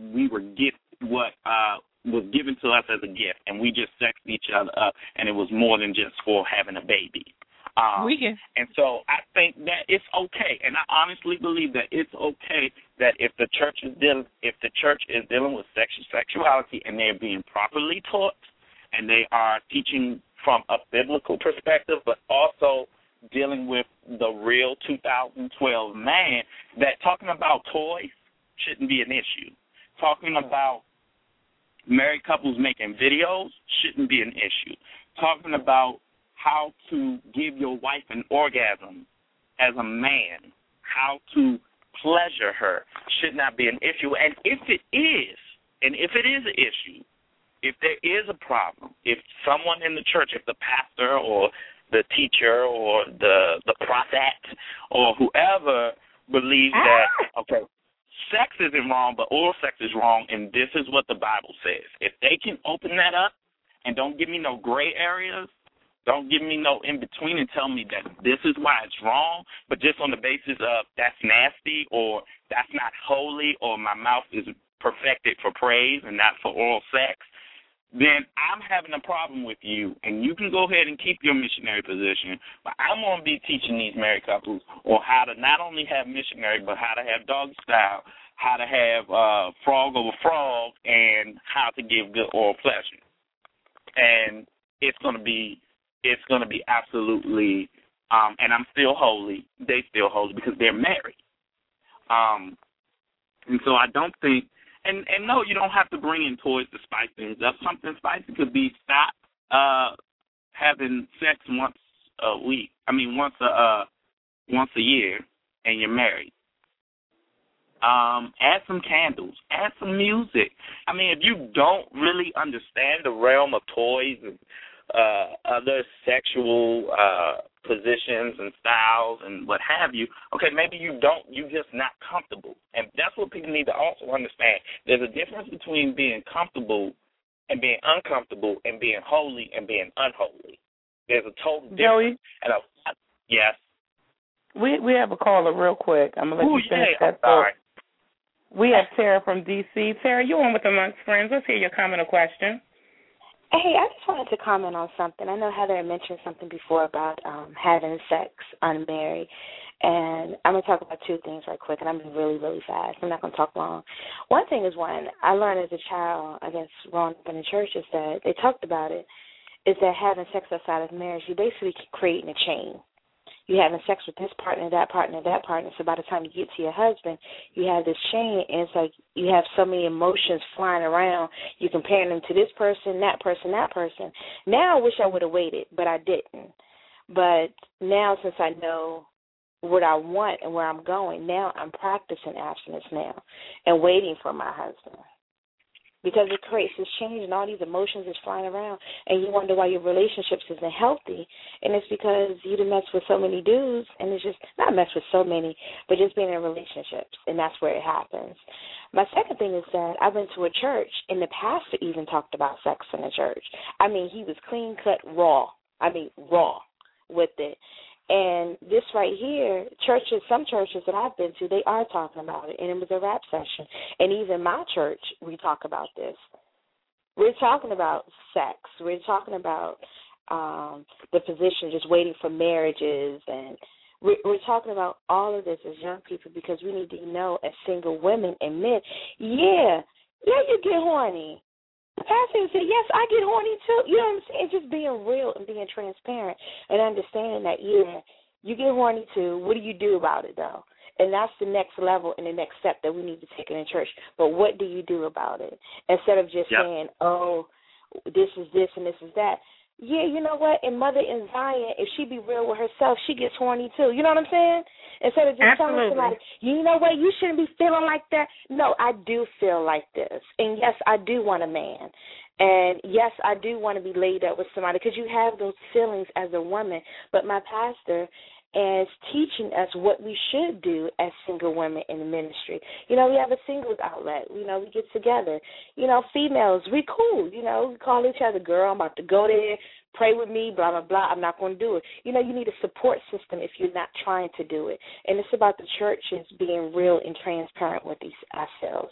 was given to us as a gift, and we just sexed each other up, and it was more than just for having a baby. And so I think that it's okay, and I honestly believe that it's okay that if the church is dealing with sexuality and they're being properly taught, and they are teaching from a biblical perspective, but also dealing with the real 2012 man, that talking about toys shouldn't be an issue. Talking about married couples making videos shouldn't be an issue. Talking about how to give your wife an orgasm as a man, how to pleasure her, should not be an issue. And if it is an issue, if there is a problem, if someone in the church, if the pastor or the teacher or the prophet or whoever believes that, okay, sex isn't wrong, but oral sex is wrong, and this is what the Bible says. If they can open that up and don't give me no gray areas, don't give me no in-between and tell me that this is why it's wrong, but just on the basis of that's nasty or that's not holy or my mouth is perfected for praise and not for oral sex, then I'm having a problem with you, and you can go ahead and keep your missionary position, but I'm going to be teaching these married couples on how to not only have missionary, but how to have doggy style, how to have frog over frog, and how to give good oral pleasure. And it's going to be absolutely, and I'm still holy, they still holy because they're married. And so I don't think, and no, you don't have to bring in toys to spice things up. Something spicy could be stop having sex once a year, and you're married. Add some candles, add some music. I mean, if you don't really understand the realm of toys and other sexual positions and styles and what have you, okay, maybe you're just not comfortable. And that's what people need to also understand. There's a difference between being comfortable and being uncomfortable and being holy and being unholy. There's a total difference. Joey? Yes? We have a caller real quick. I'm going to let you finish that thought. We have Tara from D.C. Tara, you're on with Amongst Friends. Let's hear your comment or question. Hey, I just wanted to comment on something. I know Heather had mentioned something before about having sex unmarried, and I'm going to talk about two things right quick, and I'm going to be really, really fast. I'm not going to talk long. One thing is I learned as a child, I guess, growing up in the church, is that they talked about it, is that having sex outside of marriage, you basically creating a chain. You're having sex with this partner, that partner, that partner. So by the time you get to your husband, you have this chain, and it's like you have so many emotions flying around. You're comparing them to this person, that person, that person. Now I wish I would have waited, but I didn't. But now since I know what I want and where I'm going, now I'm practicing abstinence now and waiting for my husband. Because it creates this change and all these emotions is flying around, and you wonder why your relationships isn't healthy. And it's because you done mess with so many dudes, and it's just not mess with so many, but just being in relationships, and that's where it happens. My second thing is that I went to a church, and the pastor even talked about sex in the church. I mean, he was clean-cut raw with it. And this right here, some churches that I've been to, they are talking about it, and it was a rap session. And even my church, we talk about this. We're talking about sex. We're talking about the position, just waiting for marriages, and we're talking about all of this as young people because we need to know as single women and men, yeah, you get horny. The pastor said, yes, I get horny too. You know what I'm saying? Just being real and being transparent and understanding that, yeah, you get horny too. What do you do about it, though? And that's the next level and the next step that we need to take in church. But what do you do about it? Instead of just saying, oh, this is this and this is that. Yeah, you know what? And Mother in Zion, if she be real with herself, she gets horny too. You know what I'm saying? Instead of just telling somebody, you know what, you shouldn't be feeling like that. No, I do feel like this. And, yes, I do want a man. And, yes, I do want to be laid up with somebody because you have those feelings as a woman. But my pastor is teaching us what we should do as single women in the ministry. You know, we have a singles outlet. You know, we get together. You know, females, we cool. You know, we call each other, girl, I'm about to go there, pray with me, blah, blah, blah. I'm not going to do it. You know, you need a support system if you're not trying to do it. And it's about the churches being real and transparent with ourselves.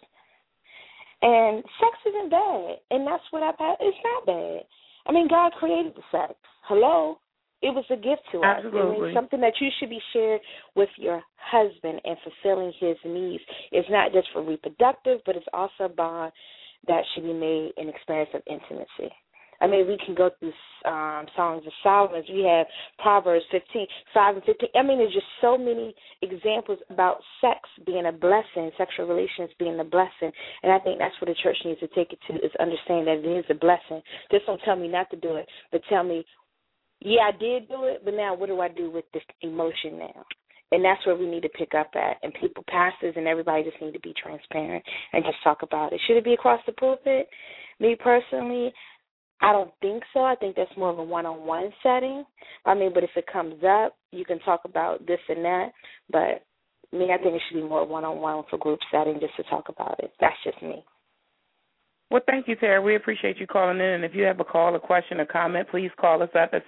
And sex isn't bad. And that's what it's not bad. I mean, God created the sex. Hello? It was a gift to us. Absolutely. It's something that you should be shared with your husband and fulfilling his needs. It's not just for reproductive, but it's also a bond that should be made an experience of intimacy. I mean, we can go through Songs of Solomon. We have Proverbs 5 and 15. I mean, there's just so many examples about sex being a blessing, sexual relations being a blessing. And I think that's what the church needs to take it to, is understand that it is a blessing. Just don't tell me not to do it, but tell me, yeah, I did do it, but now what do I do with this emotion now? And that's where we need to pick up at. And people, pastors and everybody just need to be transparent and just talk about it. Should it be across the pulpit? Me personally, I don't think so. I think that's more of a one-on-one setting. I mean, but if it comes up, you can talk about this and that. But me, I think it should be more one-on-one for group setting just to talk about it. That's just me. Well, thank you, Tara. We appreciate you calling in. And if you have a call, a question, or comment, please call us up at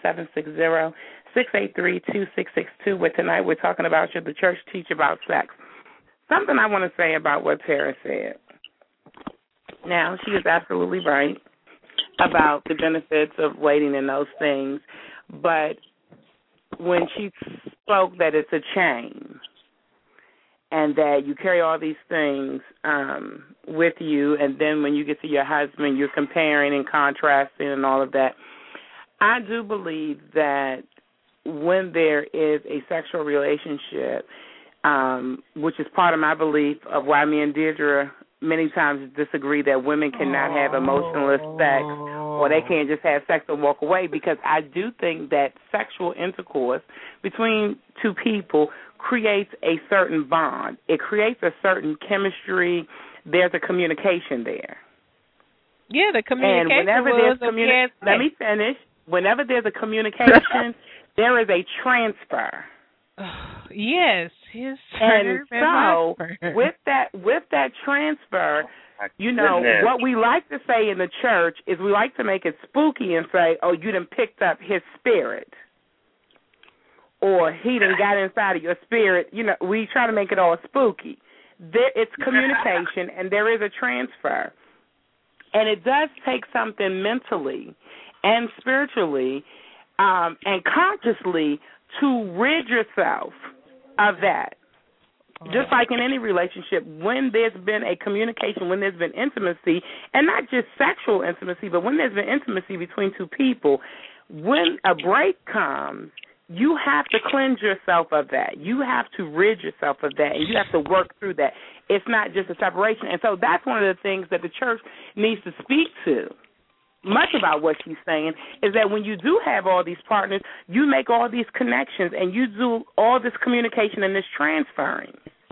760-683-2662. Where tonight we're talking about, should the church teach about sex? Something I want to say about what Tara said. Now, she is absolutely right about the benefits of waiting and those things. But when she spoke that it's a chain and that you carry all these things with you, and then when you get to your husband, you're comparing and contrasting and all of that, I do believe that when there is a sexual relationship, which is part of my belief of why me and Deirdre many times disagree that women cannot have emotionless sex, or they can't just have sex and walk away, because I do think that sexual intercourse between two people creates a certain bond. It creates a certain chemistry. There's a communication there. Yeah, the communication. And whenever there's let me finish. Whenever there's a communication, there is a transfer. Yes, and so with that transfer, you know, what we like to say in the church is we like to make it spooky and say, "Oh, you done picked up his spirit," or "He done got inside of your spirit." You know, we try to make it all spooky. It's communication, and there is a transfer, and it does take something mentally and spiritually and consciously to rid yourself of that. Just like in any relationship, when there's been a communication, when there's been intimacy, and not just sexual intimacy, but when there's been intimacy between two people, when a break comes, you have to cleanse yourself of that. You have to rid yourself of that, and you have to work through that. It's not just a separation. And so that's one of the things that the church needs to speak to. Much about what she's saying is that when you do have all these partners, you make all these connections and you do all this communication and this transferring.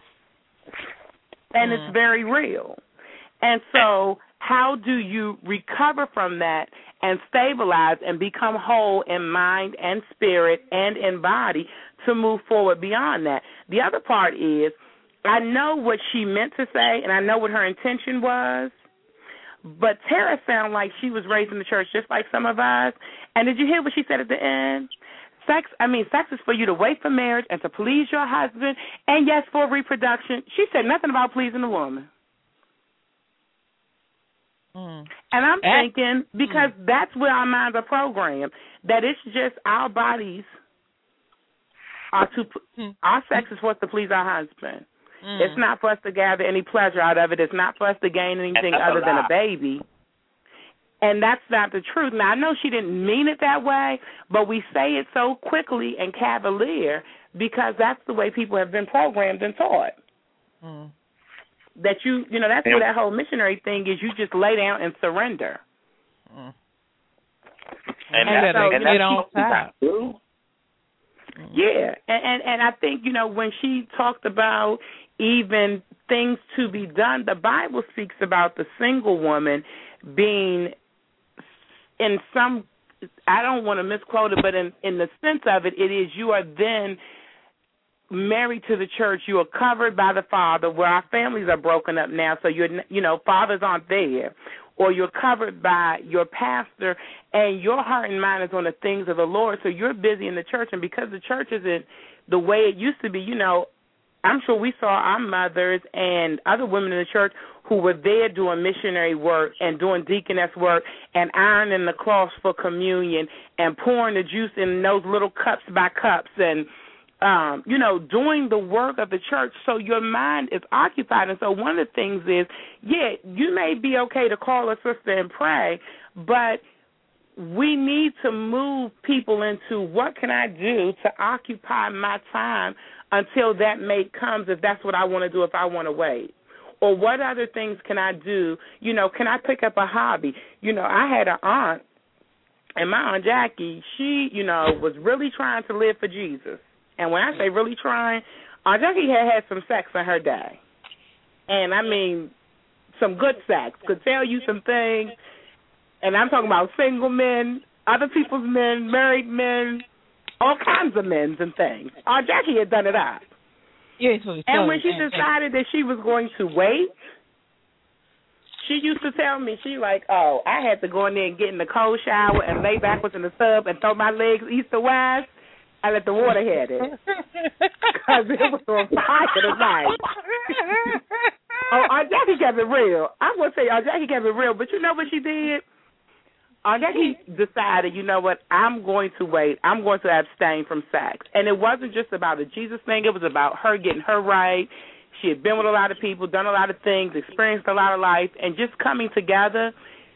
And it's very real. And so how do you recover from that and stabilize and become whole in mind and spirit and in body to move forward beyond that? The other part is, I know what she meant to say and I know what her intention was. But Tara sounded like she was raised in the church just like some of us. And did you hear what she said at the end? Sex is for you to wait for marriage and to please your husband, and yes, for reproduction. She said nothing about pleasing the woman. And I'm thinking, because that's where our minds are programmed, that it's just our bodies are our sex is for us to please our husband. It's not for us to gather any pleasure out of it. It's not for us to gain anything other than a baby. And that's not the truth. Now, I know she didn't mean it that way, but we say it so quickly and cavalier because that's the way people have been programmed and taught. That you know, that's where that whole missionary thing is. You just lay down and surrender. And get on top. Yeah, and I think, you know, when she talked about even things to be done, the Bible speaks about the single woman being in some, I don't want to misquote it, but in the sense of it, it is you are then married to the church. You are covered by the Father, where our families are broken up now, so fathers aren't there. Or you're covered by your pastor, and your heart and mind is on the things of the Lord, so you're busy in the church. And because the church isn't the way it used to be, you know, I'm sure we saw our mothers and other women in the church who were there doing missionary work and doing deaconess work and ironing the cloths for communion and pouring the juice in those little cups by cups and, doing the work of the church, so your mind is occupied. And so one of the things is, you may be okay to call a sister and pray, but we need to move people into what can I do to occupy my time until that mate comes, if that's what I want to do, if I want to wait. Or what other things can I do? You know, can I pick up a hobby? You know, I had an aunt, and my Aunt Jackie, she, you know, was really trying to live for Jesus. And when I say really trying, Aunt Jackie had some sex in her day. And, I mean, some good sex, could tell you some things. And I'm talking about single men, other people's men, married men, all kinds of men and things. Aunt Jackie had done it up. And when she decided that she was going to wait, she used to tell me, she like, oh, I had to go in there and get in the cold shower and lay backwards in the tub and throw my legs east to west and let the water hit it. Because it was on fire tonight. Oh, Aunt Jackie kept it real. I'm going to say Aunt Jackie kept it real, but you know what she did? Aunt Jackie decided, you know what, I'm going to wait. I'm going to abstain from sex. And it wasn't just about a Jesus thing. It was about her getting her right. She had been with a lot of people, done a lot of things, experienced a lot of life, and just coming together,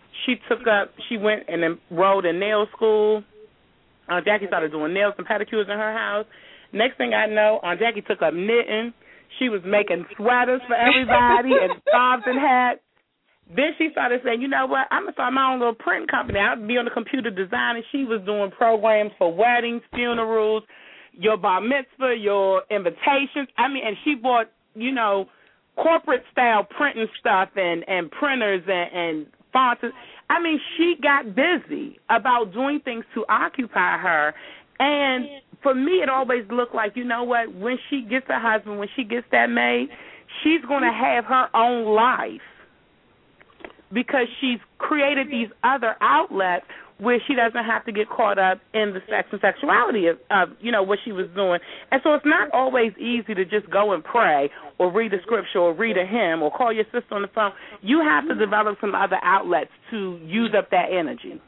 she went and enrolled in nail school. Aunt Jackie started doing nails and pedicures in her house. Next thing I know, Aunt Jackie took up knitting. She was making sweaters for everybody and scarves and hats. Then she started saying, you know what, I'm going to start my own little print company. I'll be on the computer design, and she was doing programs for weddings, funerals, your bar mitzvah, your invitations. I mean, and she bought, you know, corporate-style printing stuff and printers and fonts. I mean, she got busy about doing things to occupy her. And for me, it always looked like, you know what, when she gets a husband, when she gets that maid, she's going to have her own life, because she's created these other outlets where she doesn't have to get caught up in the sex and sexuality of you know, what she was doing. And so it's not always easy to just go and pray or read a scripture or read a hymn or call your sister on the phone. You have to develop some other outlets to use up that energy.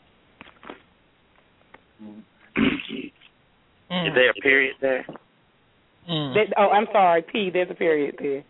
Is there a period there? I'm sorry, P, there's a period there.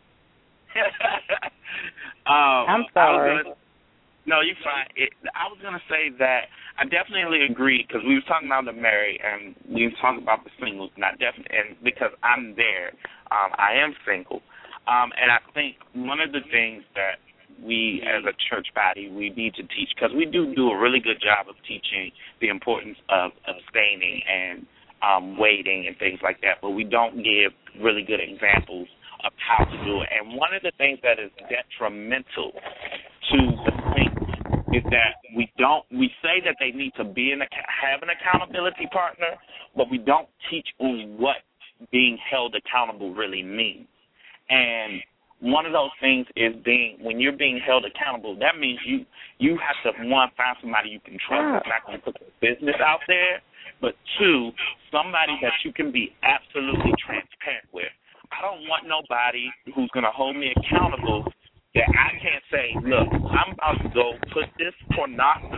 I'm sorry. No, you're fine. I was going to say that I definitely agree, because we were talking about the married and we were talking about the singles, and because I'm there, I am single. And I think one of the things that we as a church body, we need to teach, because we do a really good job of teaching the importance of abstaining and waiting and things like that, but we don't give really good examples of how to do it. And one of the things that is detrimental to the saints is that we say that they need to have an accountability partner, but we don't teach on what being held accountable really means. And one of those things is when you're being held accountable, that means you have to, one, find somebody you can trust that's not going to put their business out there, but two, somebody that you can be absolutely transparent with. I don't want nobody who's going to hold me accountable that I can't say, look, I'm about to go put this porn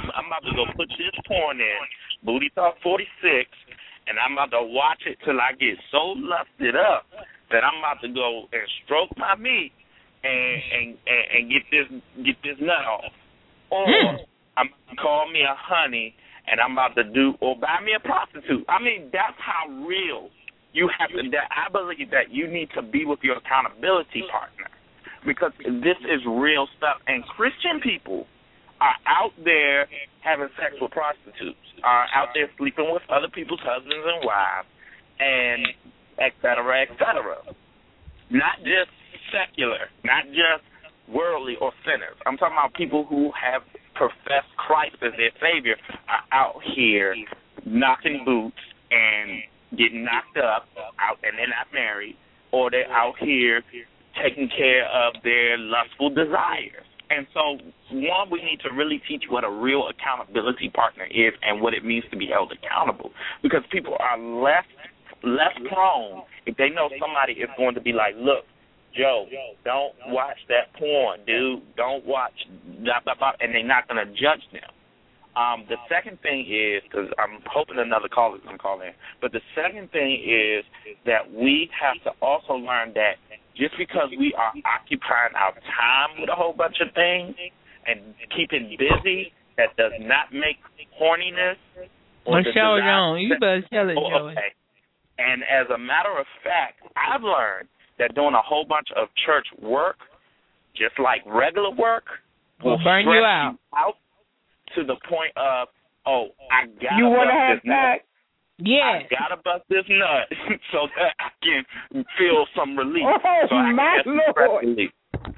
in, Booty Talk 46, and I'm about to watch it till I get so lusted up that I'm about to go and stroke my meat and get this nut off. Or I'm going to call me a honey and I'm about to or buy me a prostitute. I mean, that's how real you have to. I believe that you need to be with your accountability partner, because this is real stuff. And Christian people are out there having sex with prostitutes, are out there sleeping with other people's husbands and wives, and et cetera, et cetera. Not just secular, not just worldly or sinners. I'm talking about people who have professed Christ as their Savior are out here knocking boots and getting knocked up out, and they're not married, or they're out here taking care of their lustful desires. And so, one, we need to really teach what a real accountability partner is and what it means to be held accountable, because people are less prone if they know somebody is going to be like, look, Joe, don't watch that porn, dude. Don't watch blah, blah, blah, and they're not going to judge them. The second thing is, because I'm hoping another caller is going to call in, but the second thing is that we have to also learn that just because we are occupying our time with a whole bunch of things and keeping busy, that does not make horniness or Michelle Jones, you better tell it, Joey. Okay. And as a matter of fact, I've learned that doing a whole bunch of church work, just like regular work, will burn you out to the point of, I gotta you want to bust have this nut. sex? Yes. I gotta bust this nut so that I can feel some relief. Oh, so I can my get some stress Lord. relief.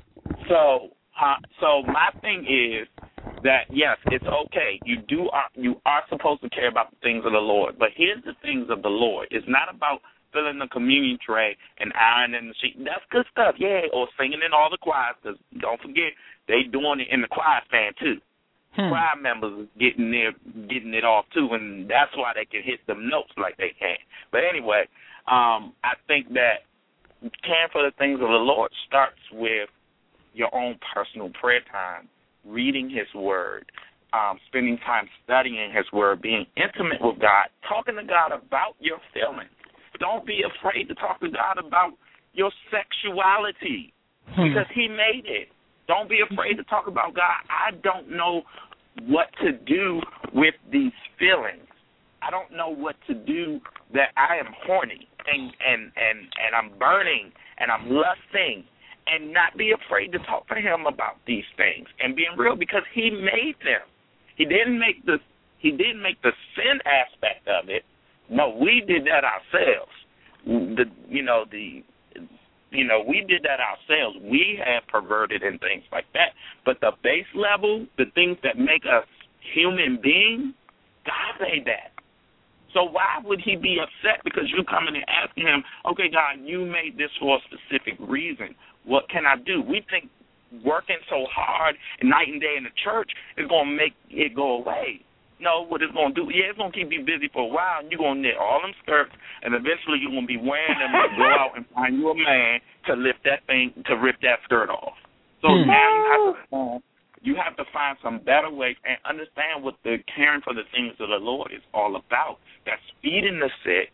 So my thing is that yes, it's okay. You are supposed to care about the things of the Lord, but here's the things of the Lord. It's not about filling the communion tray and ironing the sheet. That's good stuff, yeah. Or singing in all the choirs, because don't forget they doing it in the choir stand too. Choir members getting it off too, and that's why they can hit them notes like they can. But anyway, I think that caring for the things of the Lord starts with your own personal prayer time, reading His Word, spending time studying His Word, being intimate with God, talking to God about your feelings. Don't be afraid to talk to God about your sexuality because He made it. Don't be afraid to talk about God. I don't know what to do with these feelings. I don't know what to do that I am horny and I'm burning and I'm lusting, and not be afraid to talk to Him about these things and being real because He made them. He didn't make the sin aspect of it. No, we did that ourselves. We did that ourselves. We have perverted and things like that. But the base level, the things that make us human beings, God made that. So why would He be upset because you coming and asking Him, okay, God, you made this for a specific reason. What can I do? We think working so hard night and day in the church is going to make it go away. No, what it's going to do, it's going to keep you busy for a while, and you're going to knit all them skirts, and eventually you're going to be wearing them to go out and find you a man to rip that skirt off. So now you have to find some better ways and understand what the caring for the things of the Lord is all about. That's visiting the sick,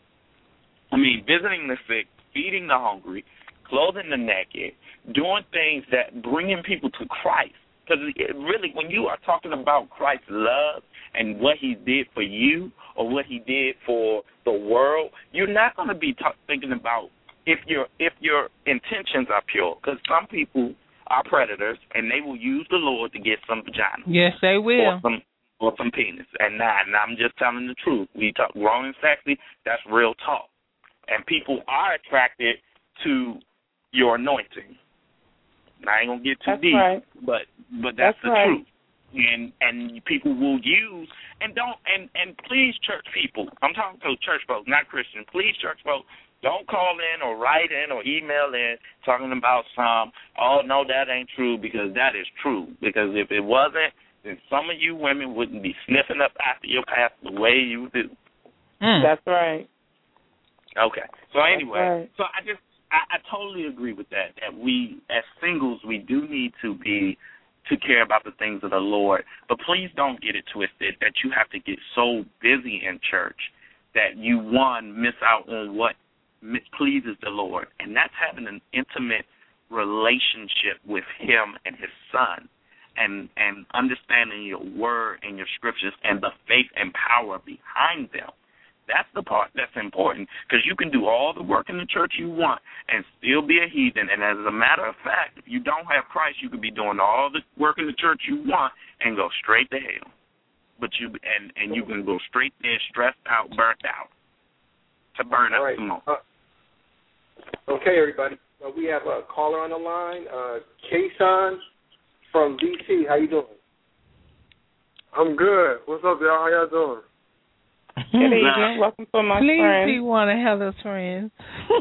feeding the hungry, clothing the naked, doing things that bringing people to Christ. Because really, when you are talking about Christ's love and what He did for you or what He did for the world, you're not going to be thinking about if your intentions are pure. Because some people are predators, and they will use the Lord to get some vagina. Yes, they will. Or some penis. And I'm just telling the truth. We talk grown and sexy, that's real talk. And people are attracted to your anointing. Now, I ain't gonna get too deep, right. but that's the right. truth. And people will use and please, church people. I'm talking to church folks, not Christians. Please, church folks, don't call in or write in or email in talking about no, that ain't true, because that is true. Because if it wasn't, then some of you women wouldn't be sniffing up after your pastor the way you do. That's right. Okay. So anyway, right. so I totally agree with that we, as singles, we do need to care about the things of the Lord. But please don't get it twisted that you have to get so busy in church that you, miss out on what pleases the Lord. And that's having an intimate relationship with Him and His Son and understanding your word and your scriptures and the faith and power behind them. That's the part that's important, because you can do all the work in the church you want and still be a heathen. And as a matter of fact, if you don't have Christ, you could be doing all the work in the church you want and go straight to hell. But you can go straight there, stressed out, burnt out, to burn up some more. Okay, everybody. We have a caller on the line, Kason from DC. How you doing? I'm good. What's up, y'all? How y'all doing? Good evening. Welcome to my Please friend. be one of Heather's friends.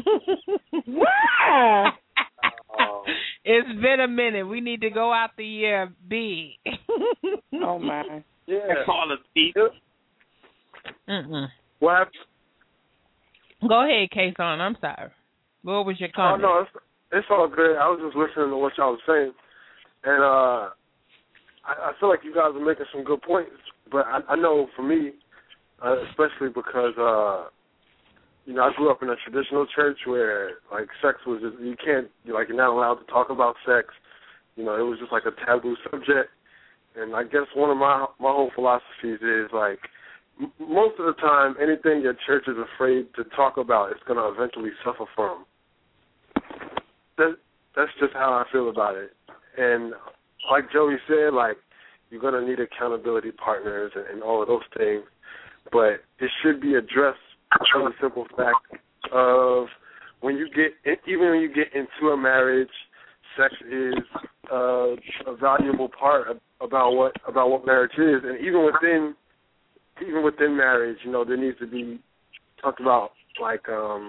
Wow. It's been a minute. We need to go out the year big. Oh, my. Yeah. Call us Steve. What happened? Go ahead, Kason. I'm sorry. What was your comment? Oh, no, it's all good. I was just listening to what y'all was saying. And I feel like you guys are making some good points. But I know for me, especially because, I grew up in a traditional church where, sex was just, you're not allowed to talk about sex. It was just like a taboo subject. And I guess one of my whole philosophies is, like, most of the time, anything your church is afraid to talk about, it's going to eventually suffer from. That's just how I feel about it. And like Joey said, like, you're going to need accountability partners and all of those things. But it should be addressed from the simple fact of when you get into a marriage, sex is a valuable part about what marriage is. And even within marriage, you know, there needs to be talked about like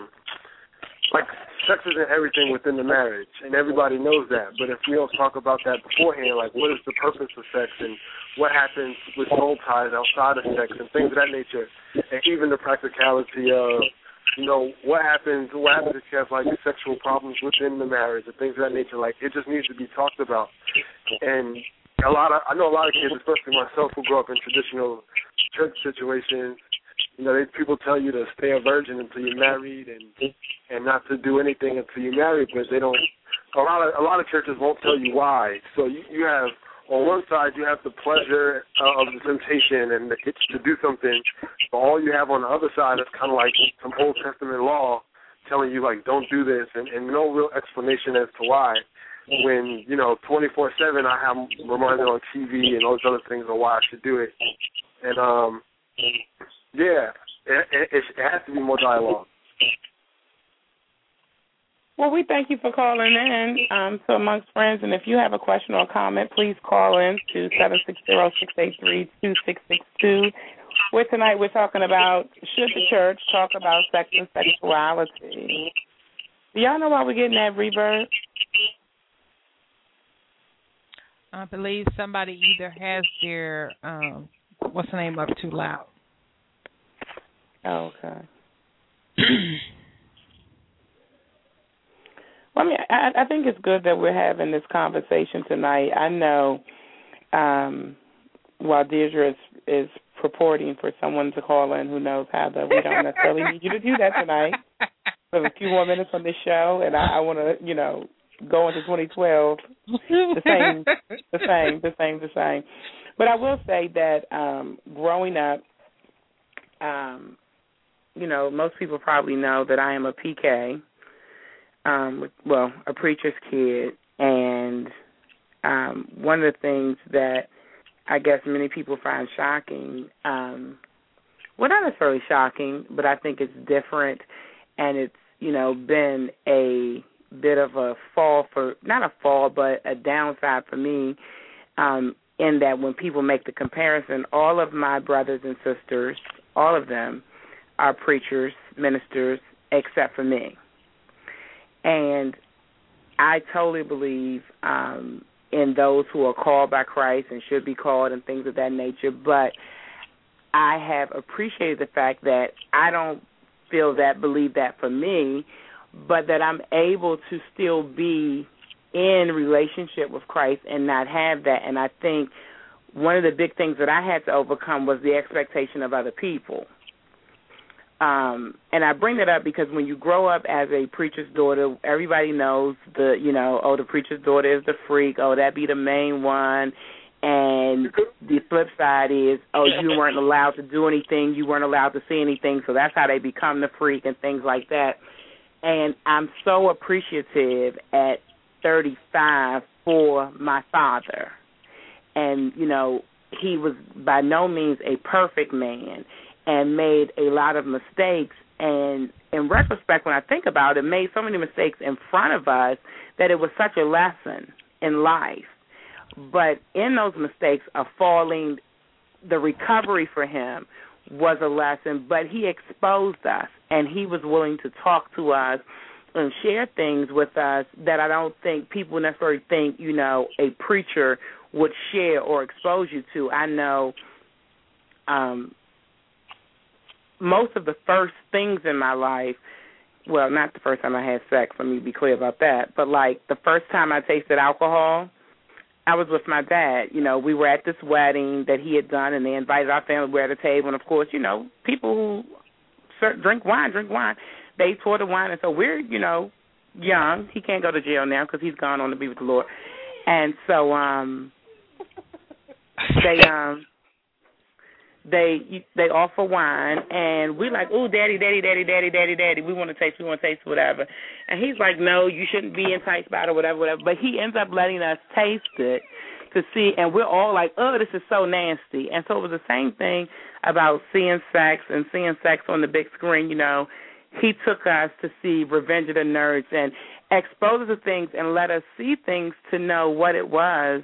sex isn't everything within the marriage, and everybody knows that. But if we don't talk about that beforehand, like what is the purpose of sex and what happens with soul ties outside of sex and things of that nature, and even the practicality of, you know, what happens if you have like sexual problems within the marriage and things of that nature. Like, it just needs to be talked about. And I know a lot of kids, especially myself, who grew up in traditional church situations. You know, people tell you to stay a virgin until you're married and not to do anything until you're married, but they don't. A lot of churches won't tell you why. So you have, on one side, you have the pleasure of the temptation and the itch to do something, but all you have on the other side is kind of like some Old Testament law telling you, like, don't do this, and no real explanation as to why. When, you know, 24/7 I have reminded on TV and all those other things on why I should do it. And, yeah, it has to be more dialogue. Well, we thank you for calling in to Amongst Friends, and if you have a question or a comment, please call in to 760-683-2662. Tonight we're talking about, should the church talk about sex and sexuality? Do y'all know why we're getting that reverb? I believe somebody either has their, what's the name, up too loud. Oh, okay. Well, I mean, I think it's good that we're having this conversation tonight. I know while Deirdre is purporting for someone to call in who knows how, that we don't necessarily need you to do that tonight. We have a few more minutes on this show, and I want to, you know, go into 2012 the same. But I will say that growing up, you know, most people probably know that I am a PK, a preacher's kid, and one of the things that I guess many people find shocking, well, not necessarily shocking, but I think it's different, and it's, you know, been a bit of a but a downside for me, in that when people make the comparison, all of my brothers and sisters, all of them are preachers, ministers, except for me. And I totally believe in those who are called by Christ and should be called and things of that nature, but I have appreciated the fact that I don't believe that for me, but that I'm able to still be in relationship with Christ and not have that. And I think one of the big things that I had to overcome was the expectation of other people. And I bring that up because when you grow up as a preacher's daughter, everybody knows the preacher's daughter is the freak, that be the main one. And the flip side is, you weren't allowed to do anything, you weren't allowed to see anything, so that's how they become the freak and things like that. And I'm so appreciative at 35 for my father. And, you know, he was by no means a perfect man and made a lot of mistakes. And in retrospect, when I think about it, made so many mistakes in front of us that it was such a lesson in life. But in those mistakes of falling, the recovery for him was a lesson, but he exposed us, and he was willing to talk to us and share things with us that I don't think people necessarily think, you know, a preacher would share or expose you to. I know most of the first things in my life, well, not the first time I had sex, let me be clear about that, but like the first time I tasted alcohol, I was with my dad. You know, we were at this wedding that he had done, and they invited our family. We were at a table, and, of course, you know, people who drink wine. They poured the wine, and so we're, you know, young. He can't go to jail now because he's gone on to be with the Lord. And so they offer wine, and we're like, ooh, daddy, we want to taste, whatever. And he's like, no, you shouldn't be enticed by it or whatever. But he ends up letting us taste it to see, and we're all like, oh, this is so nasty. And so it was the same thing about seeing sex on the big screen, He took us to see Revenge of the Nerds and exposed us to things and let us see things to know what it was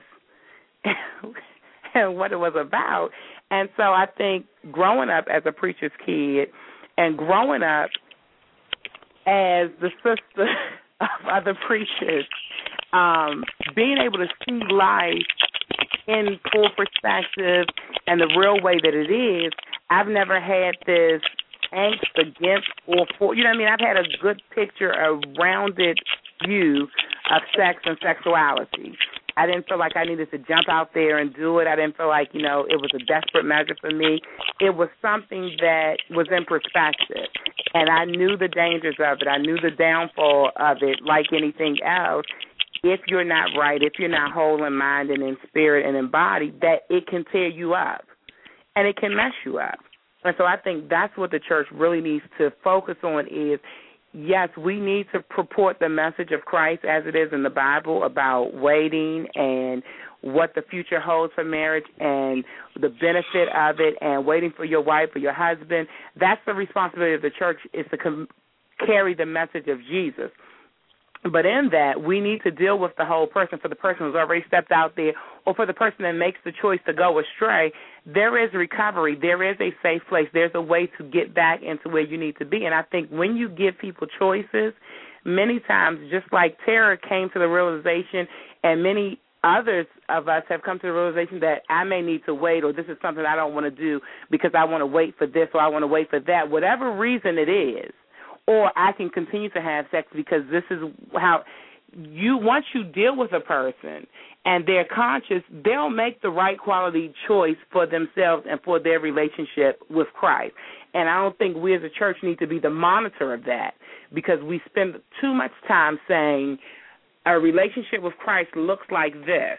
and what it was about. And so I think growing up as a preacher's kid and growing up as the sister of other preachers, being able to see life in full perspective and the real way that it is, I've never had this angst against or for, I've had a good picture, a rounded view of sex and sexuality. I didn't feel like I needed to jump out there and do it. I didn't feel like, it was a desperate measure for me. It was something that was in perspective, and I knew the dangers of it. I knew the downfall of it, like anything else. If you're not right, if you're not whole in mind and in spirit and in body, that it can tear you up, and it can mess you up. And so I think that's what the church really needs to focus on is, yes, we need to purport the message of Christ as it is in the Bible about waiting and what the future holds for marriage and the benefit of it and waiting for your wife or your husband. That's the responsibility of the church, is to carry the message of Jesus. But in that, we need to deal with the whole person. For the person who's already stepped out there or for the person that makes the choice to go astray, there is recovery. There is a safe place. There's a way to get back into where you need to be. And I think when you give people choices, many times, just like Tara came to the realization and many others of us have come to the realization that I may need to wait, or this is something I don't want to do because I want to wait for this or I want to wait for that, whatever reason it is, or I can continue to have sex because this is how once you deal with a person and they're conscious, they'll make the right quality choice for themselves and for their relationship with Christ. And I don't think we as a church need to be the monitor of that, because we spend too much time saying a relationship with Christ looks like this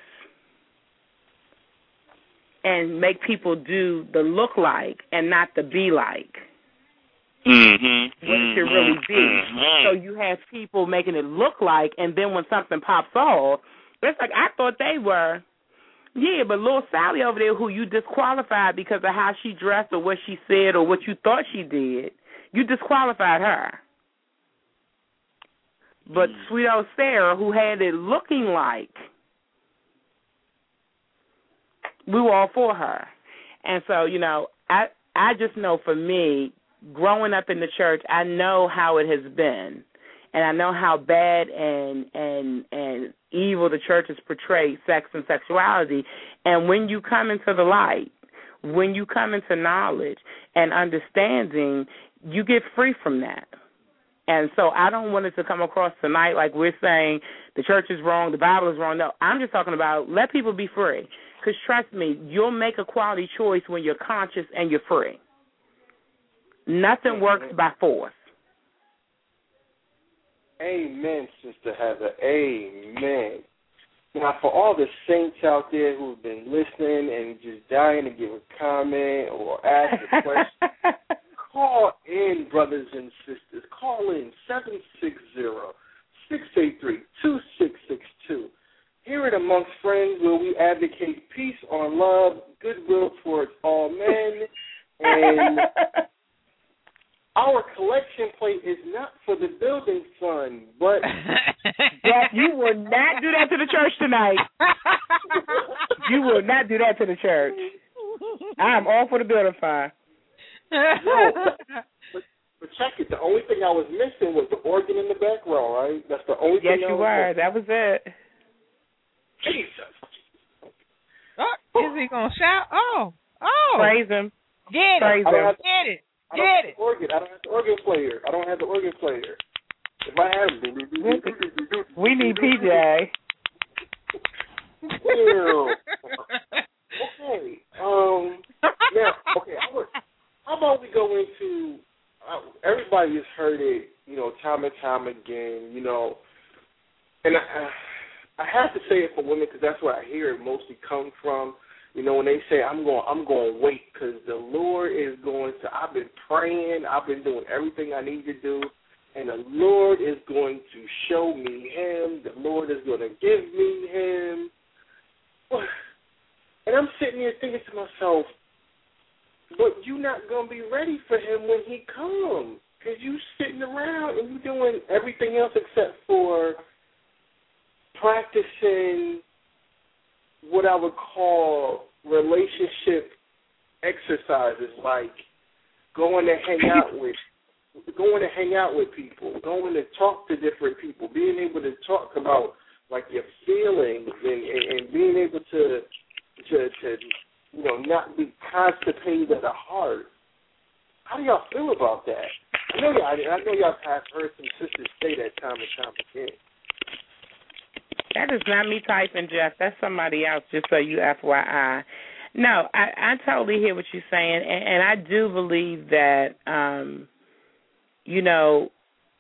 and make people do the look like and not the be like. Mm-hmm. What it should really be. Mm-hmm. So you have people making it look like, and then when something pops off, it's like, I thought they were. Yeah, but little Sally over there, who you disqualified because of how she dressed or what she said or what you thought she did, you disqualified her. But sweet old Sarah, who had it looking like, we were all for her. And so, I just know for me, growing up in the church, I know how it has been, and I know how bad and evil the church has portrayed sex and sexuality. And when you come into the light, when you come into knowledge and understanding, you get free from that. And so I don't want it to come across tonight like we're saying the church is wrong, the Bible is wrong. No, I'm just talking about let people be free. Because trust me, you'll make a quality choice when you're conscious and you're free. Nothing works by force. Amen, Sister Heather. Amen. Now, for all the saints out there who have been listening and just dying to give a comment or ask a question, call in, brothers and sisters. Call in 760-683-2662. Here at Amongst Friends, where we advocate peace on love, goodwill towards all men, and our collection plate is not for the building fund, but you will not do that to the church tonight. You will not do that to the church. I'm all for the building fund. No, but check it. The only thing I was missing was the organ in the back row, right? That's the only thing. Yes, you were. That was it. Jesus. Oh, is he gonna shout? Oh. Praise him. Get it. Get it. I don't have the organ player. If I have we need PJ. Ew. Okay. Now, how about we go into? Everybody has heard it, time and time again, and I have to say it for women because that's where I hear it mostly come from. You know, when they say I'm going to wait because the Lord is going to. I've been praying. I've been doing everything I need to do, and the Lord is going to show me Him. The Lord is going to give me Him. And I'm sitting here thinking to myself, but you're not going to be ready for Him when He comes, because you sitting around and you doing everything else except for practicing what I would call relationship exercises, like going to hang out with people, going to talk to different people, being able to talk about like your feelings and being able to you know, not be constipated at the heart. How do y'all feel about that? I know y'all have heard some sisters say that time and time again. That is not me typing, Jeff. That's somebody else, just so you FYI. No, I totally hear what you're saying, and I do believe that, you know,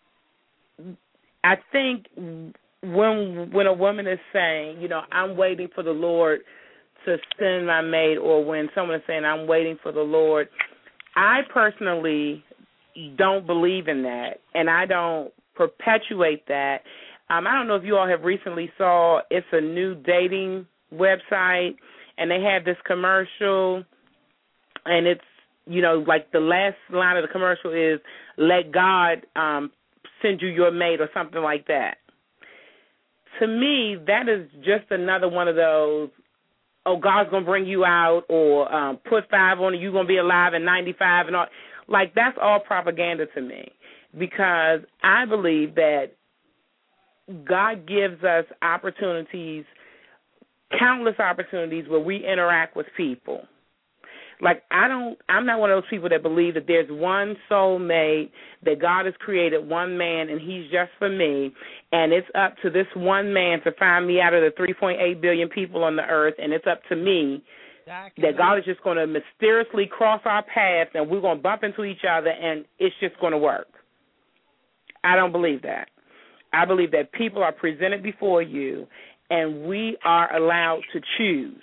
I think when a woman is saying, you know, I'm waiting for the Lord to send my mate, or when someone is saying I'm waiting for the Lord, I personally don't believe in that, and I don't perpetuate that. I don't know if you all have recently saw, it's a new dating website, and they have this commercial, and it's, you know, like the last line of the commercial is, let God send you your mate, or something like that. To me, that is just another one of those, oh, God's going to bring you out, or put 5 on it, you're going to be alive in 95, and all. Like, that's all propaganda to me, because I believe that God gives us opportunities, countless opportunities, where we interact with people. Like, I'm not one of those people that believe that there's one soulmate, that God has created one man and he's just for me, and it's up to this one man to find me out of the 3.8 billion people on the earth, and it's up to me that God is just going to mysteriously cross our paths and we're going to bump into each other and it's just going to work. I don't believe that. I believe that people are presented before you and we are allowed to choose.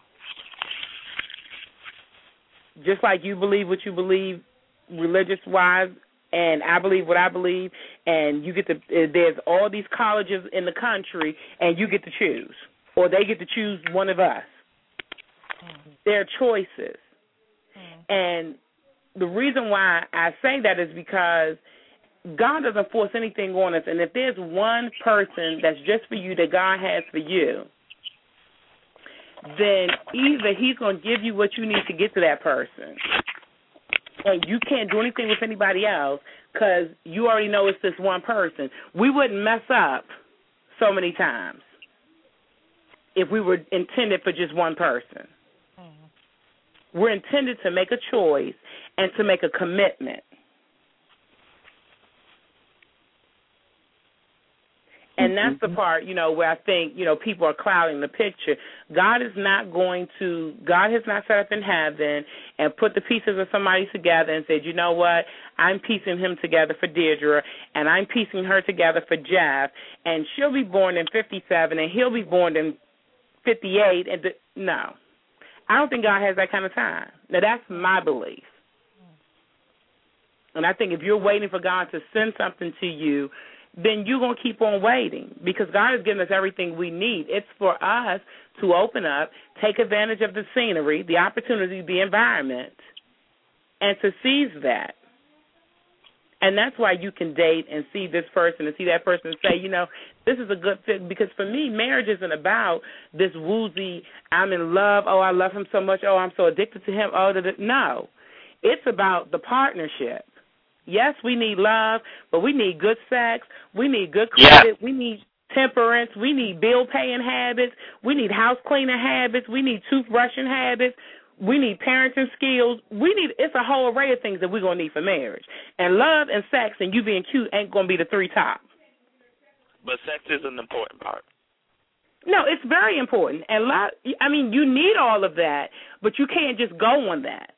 Just like you believe what you believe religious-wise, and I believe what I believe, and you get to, there's all these colleges in the country, and you get to choose, or they get to choose one of us. Their choices. And the reason why I say that is because God doesn't force anything on us, and if there's one person that's just for you that God has for you, then either he's going to give you what you need to get to that person, and you can't do anything with anybody else because you already know it's this one person. We wouldn't mess up so many times if we were intended for just one person. We're intended to make a choice and to make a commitment. And that's the part, you know, where I think, you know, people are clouding the picture. God has not set up in heaven and put the pieces of somebody together and said, you know what, I'm piecing him together for Deirdre, and I'm piecing her together for Jeff, and she'll be born in 57 and he'll be born in 58. No. I don't think God has that kind of time. Now, that's my belief. And I think if you're waiting for God to send something to you, then you're going to keep on waiting because God has given us everything we need. It's for us to open up, take advantage of the scenery, the opportunity, the environment, and to seize that. And that's why you can date and see this person and see that person and say, you know, this is a good fit. Because for me, marriage isn't about this woozy, I'm in love, oh, I love him so much, oh, I'm so addicted to him. No. It's about the partnership. Yes, we need love, but we need good sex. We need good credit. Yeah. We need temperance. We need bill-paying habits. We need house-cleaning habits. We need toothbrushing habits. We need parenting skills. It's a whole array of things that we're going to need for marriage. And love and sex and you being cute ain't going to be the three top. But sex is an important part. No, it's very important. And you need all of that, but you can't just go on that.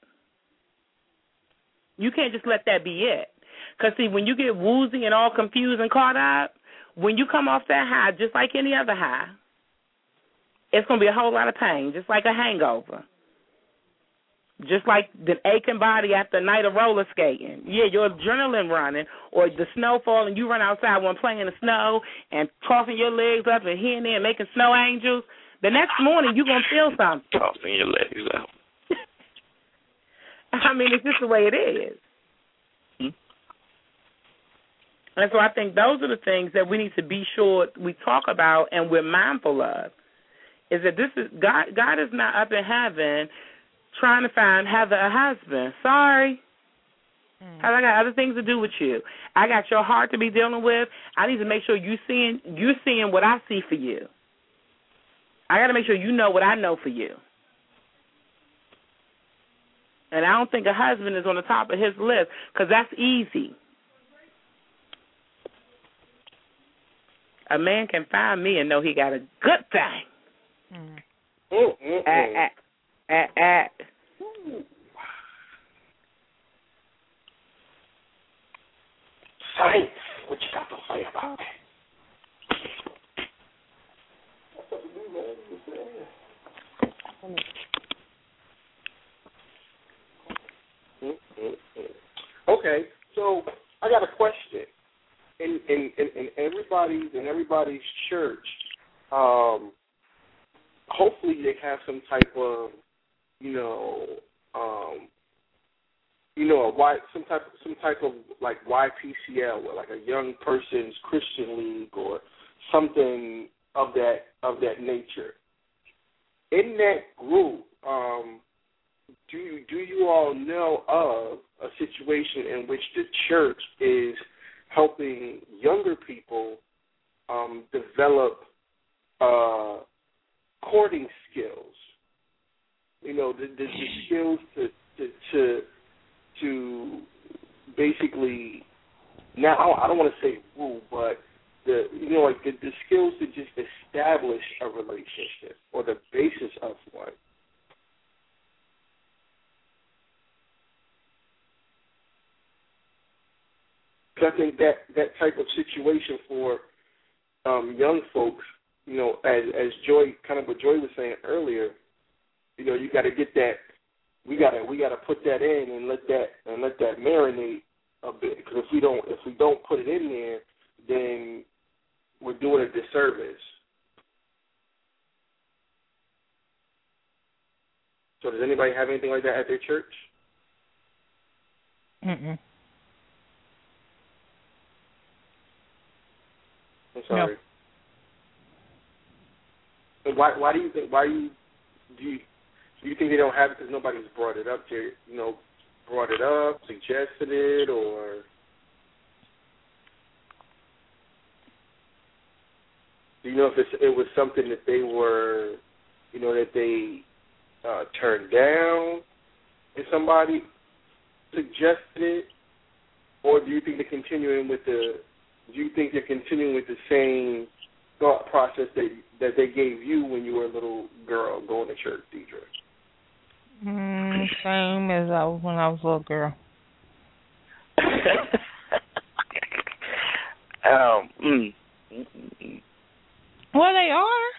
You can't just let that be it. Because, see, when you get woozy and all confused and caught up, when you come off that high, just like any other high, it's going to be a whole lot of pain, just like a hangover. Just like the aching body after a night of roller skating. Yeah, your adrenaline running, or the snow falling, you run outside when playing in the snow and tossing your legs up and here and there and making snow angels. The next morning, you're going to feel something. Tossing your legs out. I mean, it's just the way it is. And so I think those are the things that we need to be sure we talk about and we're mindful of. Is that this is God is not up in heaven trying to find Heather a husband. Sorry. I got other things to do with you. I got your heart to be dealing with. I need to make sure you're seeing what I see for you. I got to make sure you know what I know for you. And I don't think a husband is on the top of his list because that's easy. A man can find me and know he got a good thing. Science. What you got to say about that? Okay, so I got a question. In everybody's church, hopefully they have some type of, some type of like YPCL, or like a young person's Christian league, or something of that nature. In that group, do you all know of a situation in which the church is helping younger people develop courting skills? The skills to basically, now I don't want to say woo, but the skills to just establish a relationship or the basis of one. I think that type of situation for young folks, as Joy, kind of what Joy was saying earlier, you got to get that. We got to put that in and let that marinate a bit. Because if we don't put it in there, then we're doing a disservice. So does anybody have anything like that at their church? Mm-mm. I'm sorry. No. Why do you think? Do you think they don't have it because nobody's brought it up there? Brought it up, suggested it, or do you know if it was something that they were, that they turned down if somebody suggested it, or do you think they're continuing with the same thought process that they gave you when you were a little girl going to church, Deidre? Same as when I was a little girl. Well, they are.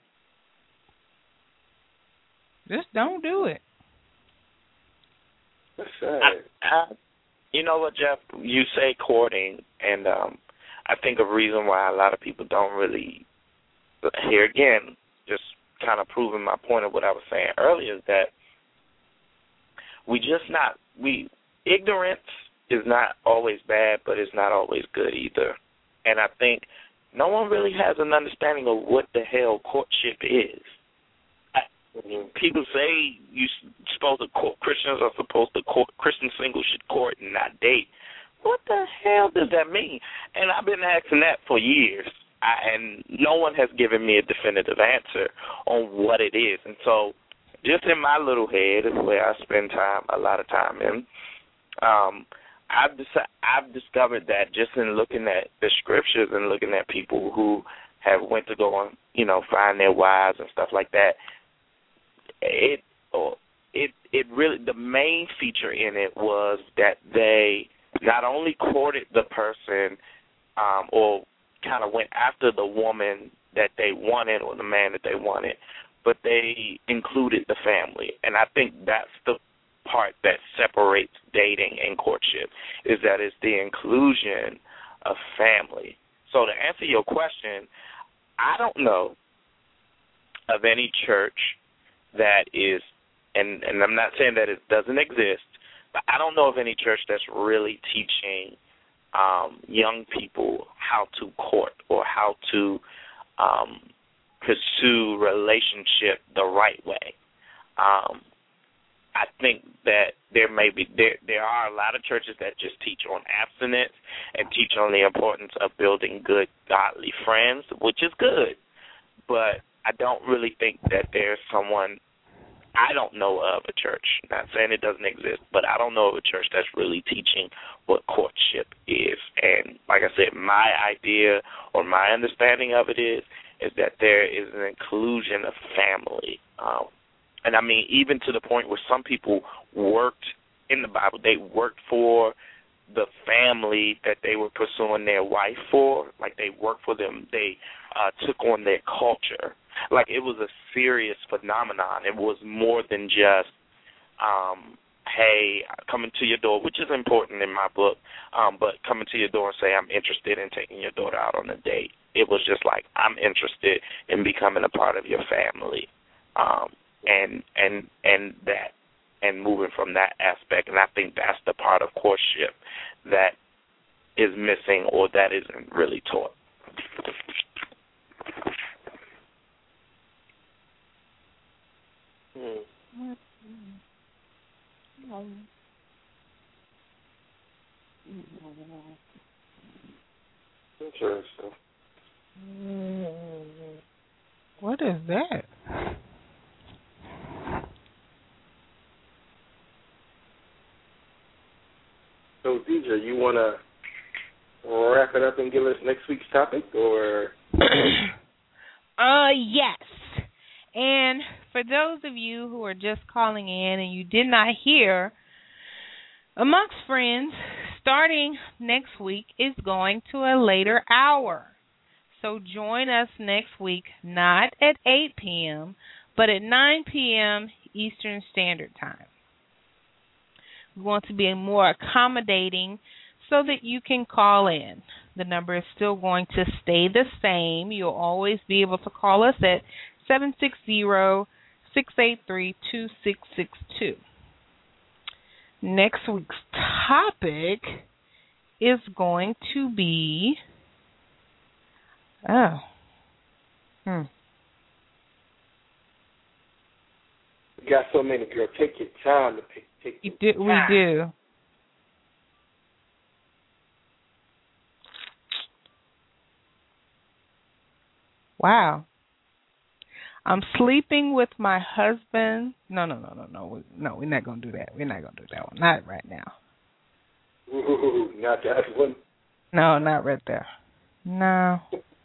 Just don't do it. That's sad. You know what, Jeff? You say courting, and I think a reason why a lot of people don't really, here again, just kind of proving my point of what I was saying earlier, is that ignorance is not always bad, but it's not always good either. And I think no one really has an understanding of what the hell courtship is. People say Christians are supposed to court, Christian singles should court and not date. What the hell does that mean? And I've been asking that for years, and no one has given me a definitive answer on what it is. And so just in my little head is where I spend a lot of time in. I've discovered that just in looking at the scriptures and looking at people who have went to go on, find their wives and stuff like that, it really, the main feature in it was that they not only courted the person or kind of went after the woman that they wanted or the man that they wanted, but they included the family. And I think that's the part that separates dating and courtship, is that it's the inclusion of family. So to answer your question, I don't know of any church that is, and I'm not saying that it doesn't exist, but I don't know of any church that's really teaching young people how to court or how to pursue relationship the right way. I think that there are a lot of churches that just teach on abstinence and teach on the importance of building good, godly friends, which is good. But I don't really think that there's someone, I don't know of a church, not saying it doesn't exist, but I don't know of a church that's really teaching what courtship is. And like I said, my idea or my understanding of it is that there is an inclusion of family. And I mean, even to the point where some people worked in the Bible, they worked for the family that they were pursuing their wife for. Like, they worked for them. They took on their culture. Like, it was a serious phenomenon. It was more than just, hey, coming to your door, which is important in my book, but coming to your door and say, I'm interested in taking your daughter out on a date. It was just like, I'm interested in becoming a part of your family, and moving from that aspect. And I think that's the part of courtship that is missing or that isn't really taught. Interesting. What is that? So, Deidre, you want to wrap it up and give us next week's topic, or? Yes. And for those of you who are just calling in and you did not hear, Amongst Friends, starting next week, is going to a later hour. So join us next week, not at 8 p.m., but at 9 p.m. Eastern Standard Time. We want to be more accommodating so that you can call in. The number is still going to stay the same. You'll always be able to call us at 760-683-2662. Next week's topic is going to be... We got so many, girl. Take your time to pick. We do. Wow. I'm sleeping with my husband. No, we're not going to do that. We're not going to do that one. Not right now. Ooh, not that one. No, not right there. No.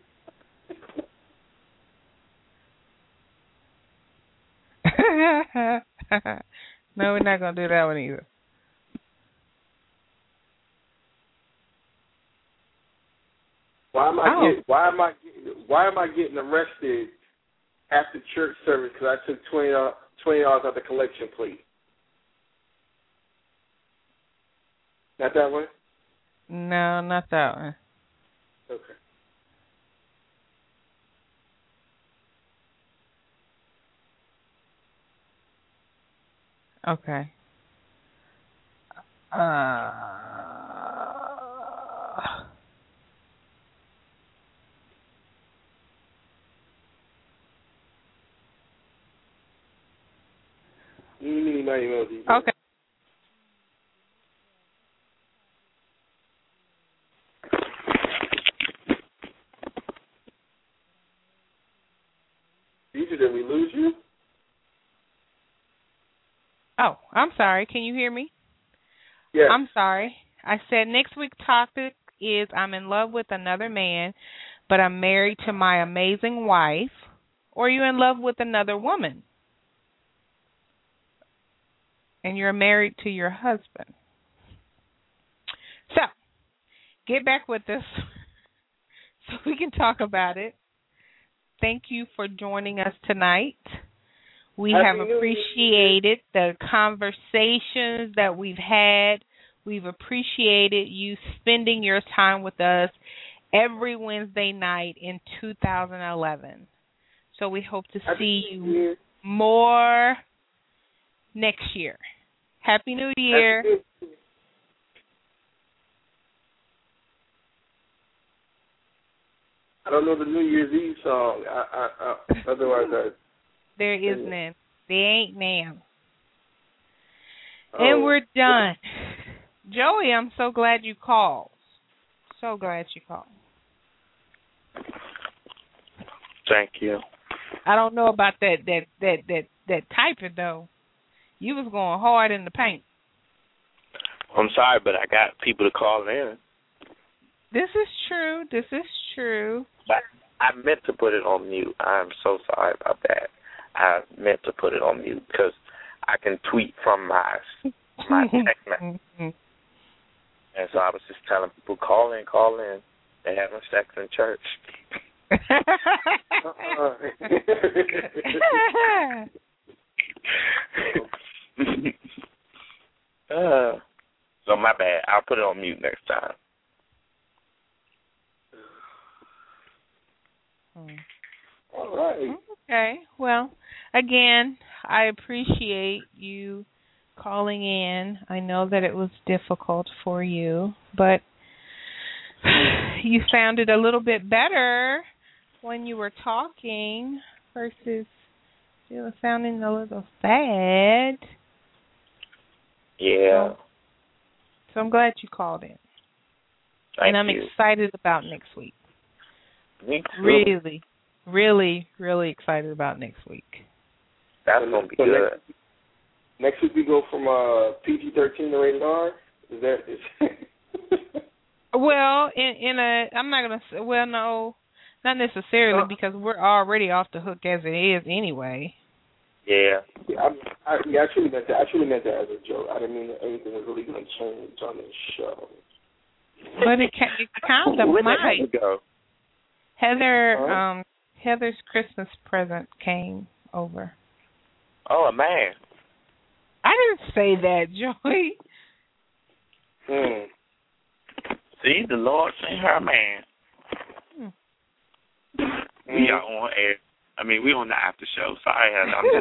No, we're not going to do that one either. Why am I getting arrested after church service because I took $20 out the collection plate? Not that one? No, not that one. Okay. Okay. Okay. Did we lose you? Oh, I'm sorry. Can you hear me? Yes. I'm sorry. I said next week's topic is I'm in love with another man, but I'm married to my amazing wife. Or you're in love with another woman, and you're married to your husband. So, get back with us so we can talk about it. thank you for joining us tonight. We Happy have New Year. appreciated the conversations that we've had. We've appreciated you spending your time with us every Wednesday night in 2011. So we hope to see you more next year. Happy New Year. I don't know the New Year's Eve song. Otherwise, there is none. There ain't none. And we're done. Joey, I'm so glad you called. So glad you called. Thank you. I don't know about that typing though. You was going hard in the paint. I'm sorry, but I got people to call in. This is true. This is true. But I meant to put it on mute. I'm so sorry about that. I meant to put it on mute because I can tweet from my text message. And so I was just telling people, call in. They're having sex in church. So my bad. I'll put it on mute next time. All right. Okay. Well, again, I appreciate you calling in. I know that it was difficult for you, but you sounded a little bit better when you were talking versus still sounding a little sad. Yeah. So I'm glad you called in. Thank I'm you. excited about next week. Me too. Really, really, really excited about next week. That's going to be good. Next week we go from PG-13 to rated R. Is that? Well, I'm not gonna say. Well, no, not necessarily because we're already off the hook as it is anyway. Yeah. I truly meant that. I truly meant that as a joke. I didn't mean that anything was really going to change on this show. But it kind of might. Go? Heather's Christmas present came over. Oh, a man. I didn't say that, Joey. See, the Lord sent her a man. We are on air. I mean, we on the after show. Sorry, Heather. I'm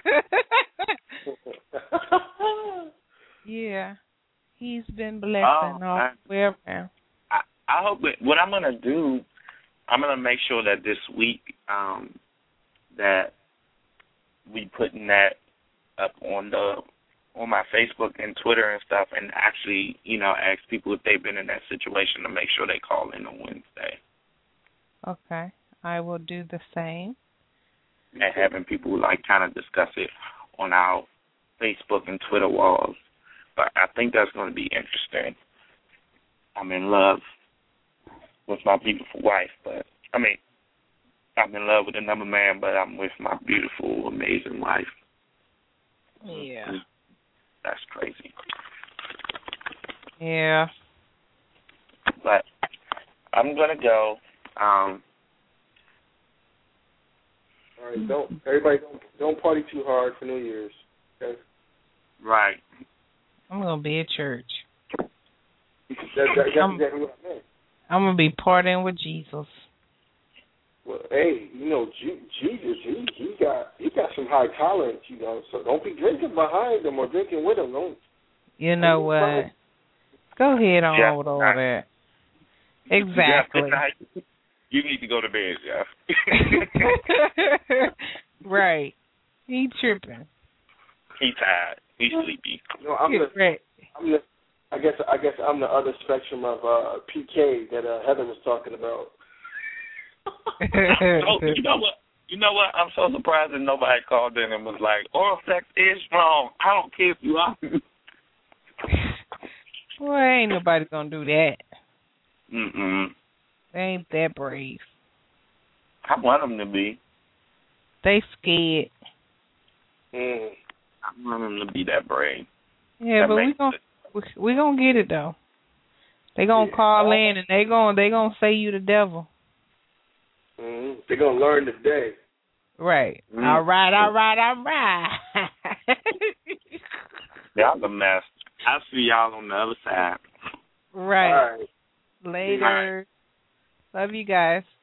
just kidding. Yeah. He's been blessing all the way around. I hope what I'm going to do, I'm going to make sure that this week that we putting that up on my Facebook and Twitter and stuff, and actually, ask people if they've been in that situation to make sure they call in on Wednesday. Okay. I will do the same. And having people kind of discuss it on our Facebook and Twitter walls. But I think that's going to be interesting. I'm in love with my beautiful wife, but I'm in love with another man, but I'm with my beautiful, amazing wife. Yeah. That's crazy. Yeah. But I'm going to go. All right, don't party too hard for New Year's. Okay? Right. I'm going to be at church. That's exactly what I meant. I'm going to be partying with Jesus. Well, hey, Jesus, he got some high tolerance, so don't be drinking behind him or drinking with him. Don't. You know what? Go ahead on with all that. Exactly. You need to go to bed, Jeff. Right. He tripping. He tired. He sleepy. I guess I'm the other spectrum of PK that Heather was talking about. You know what? I'm so surprised that nobody called in and was like, oral sex is wrong. I don't care if you are. Boy, ain't nobody gonna do that. They ain't that brave. I want them to be. They scared. I want them to be that brave. Yeah, but we gonna get it though. They gonna call in and they gonna say you the devil. Mm-hmm. They're gonna learn today. Right. Mm-hmm. All right. Y'all a mess. I'll see y'all on the other side. Right. All right. Later. Love you guys.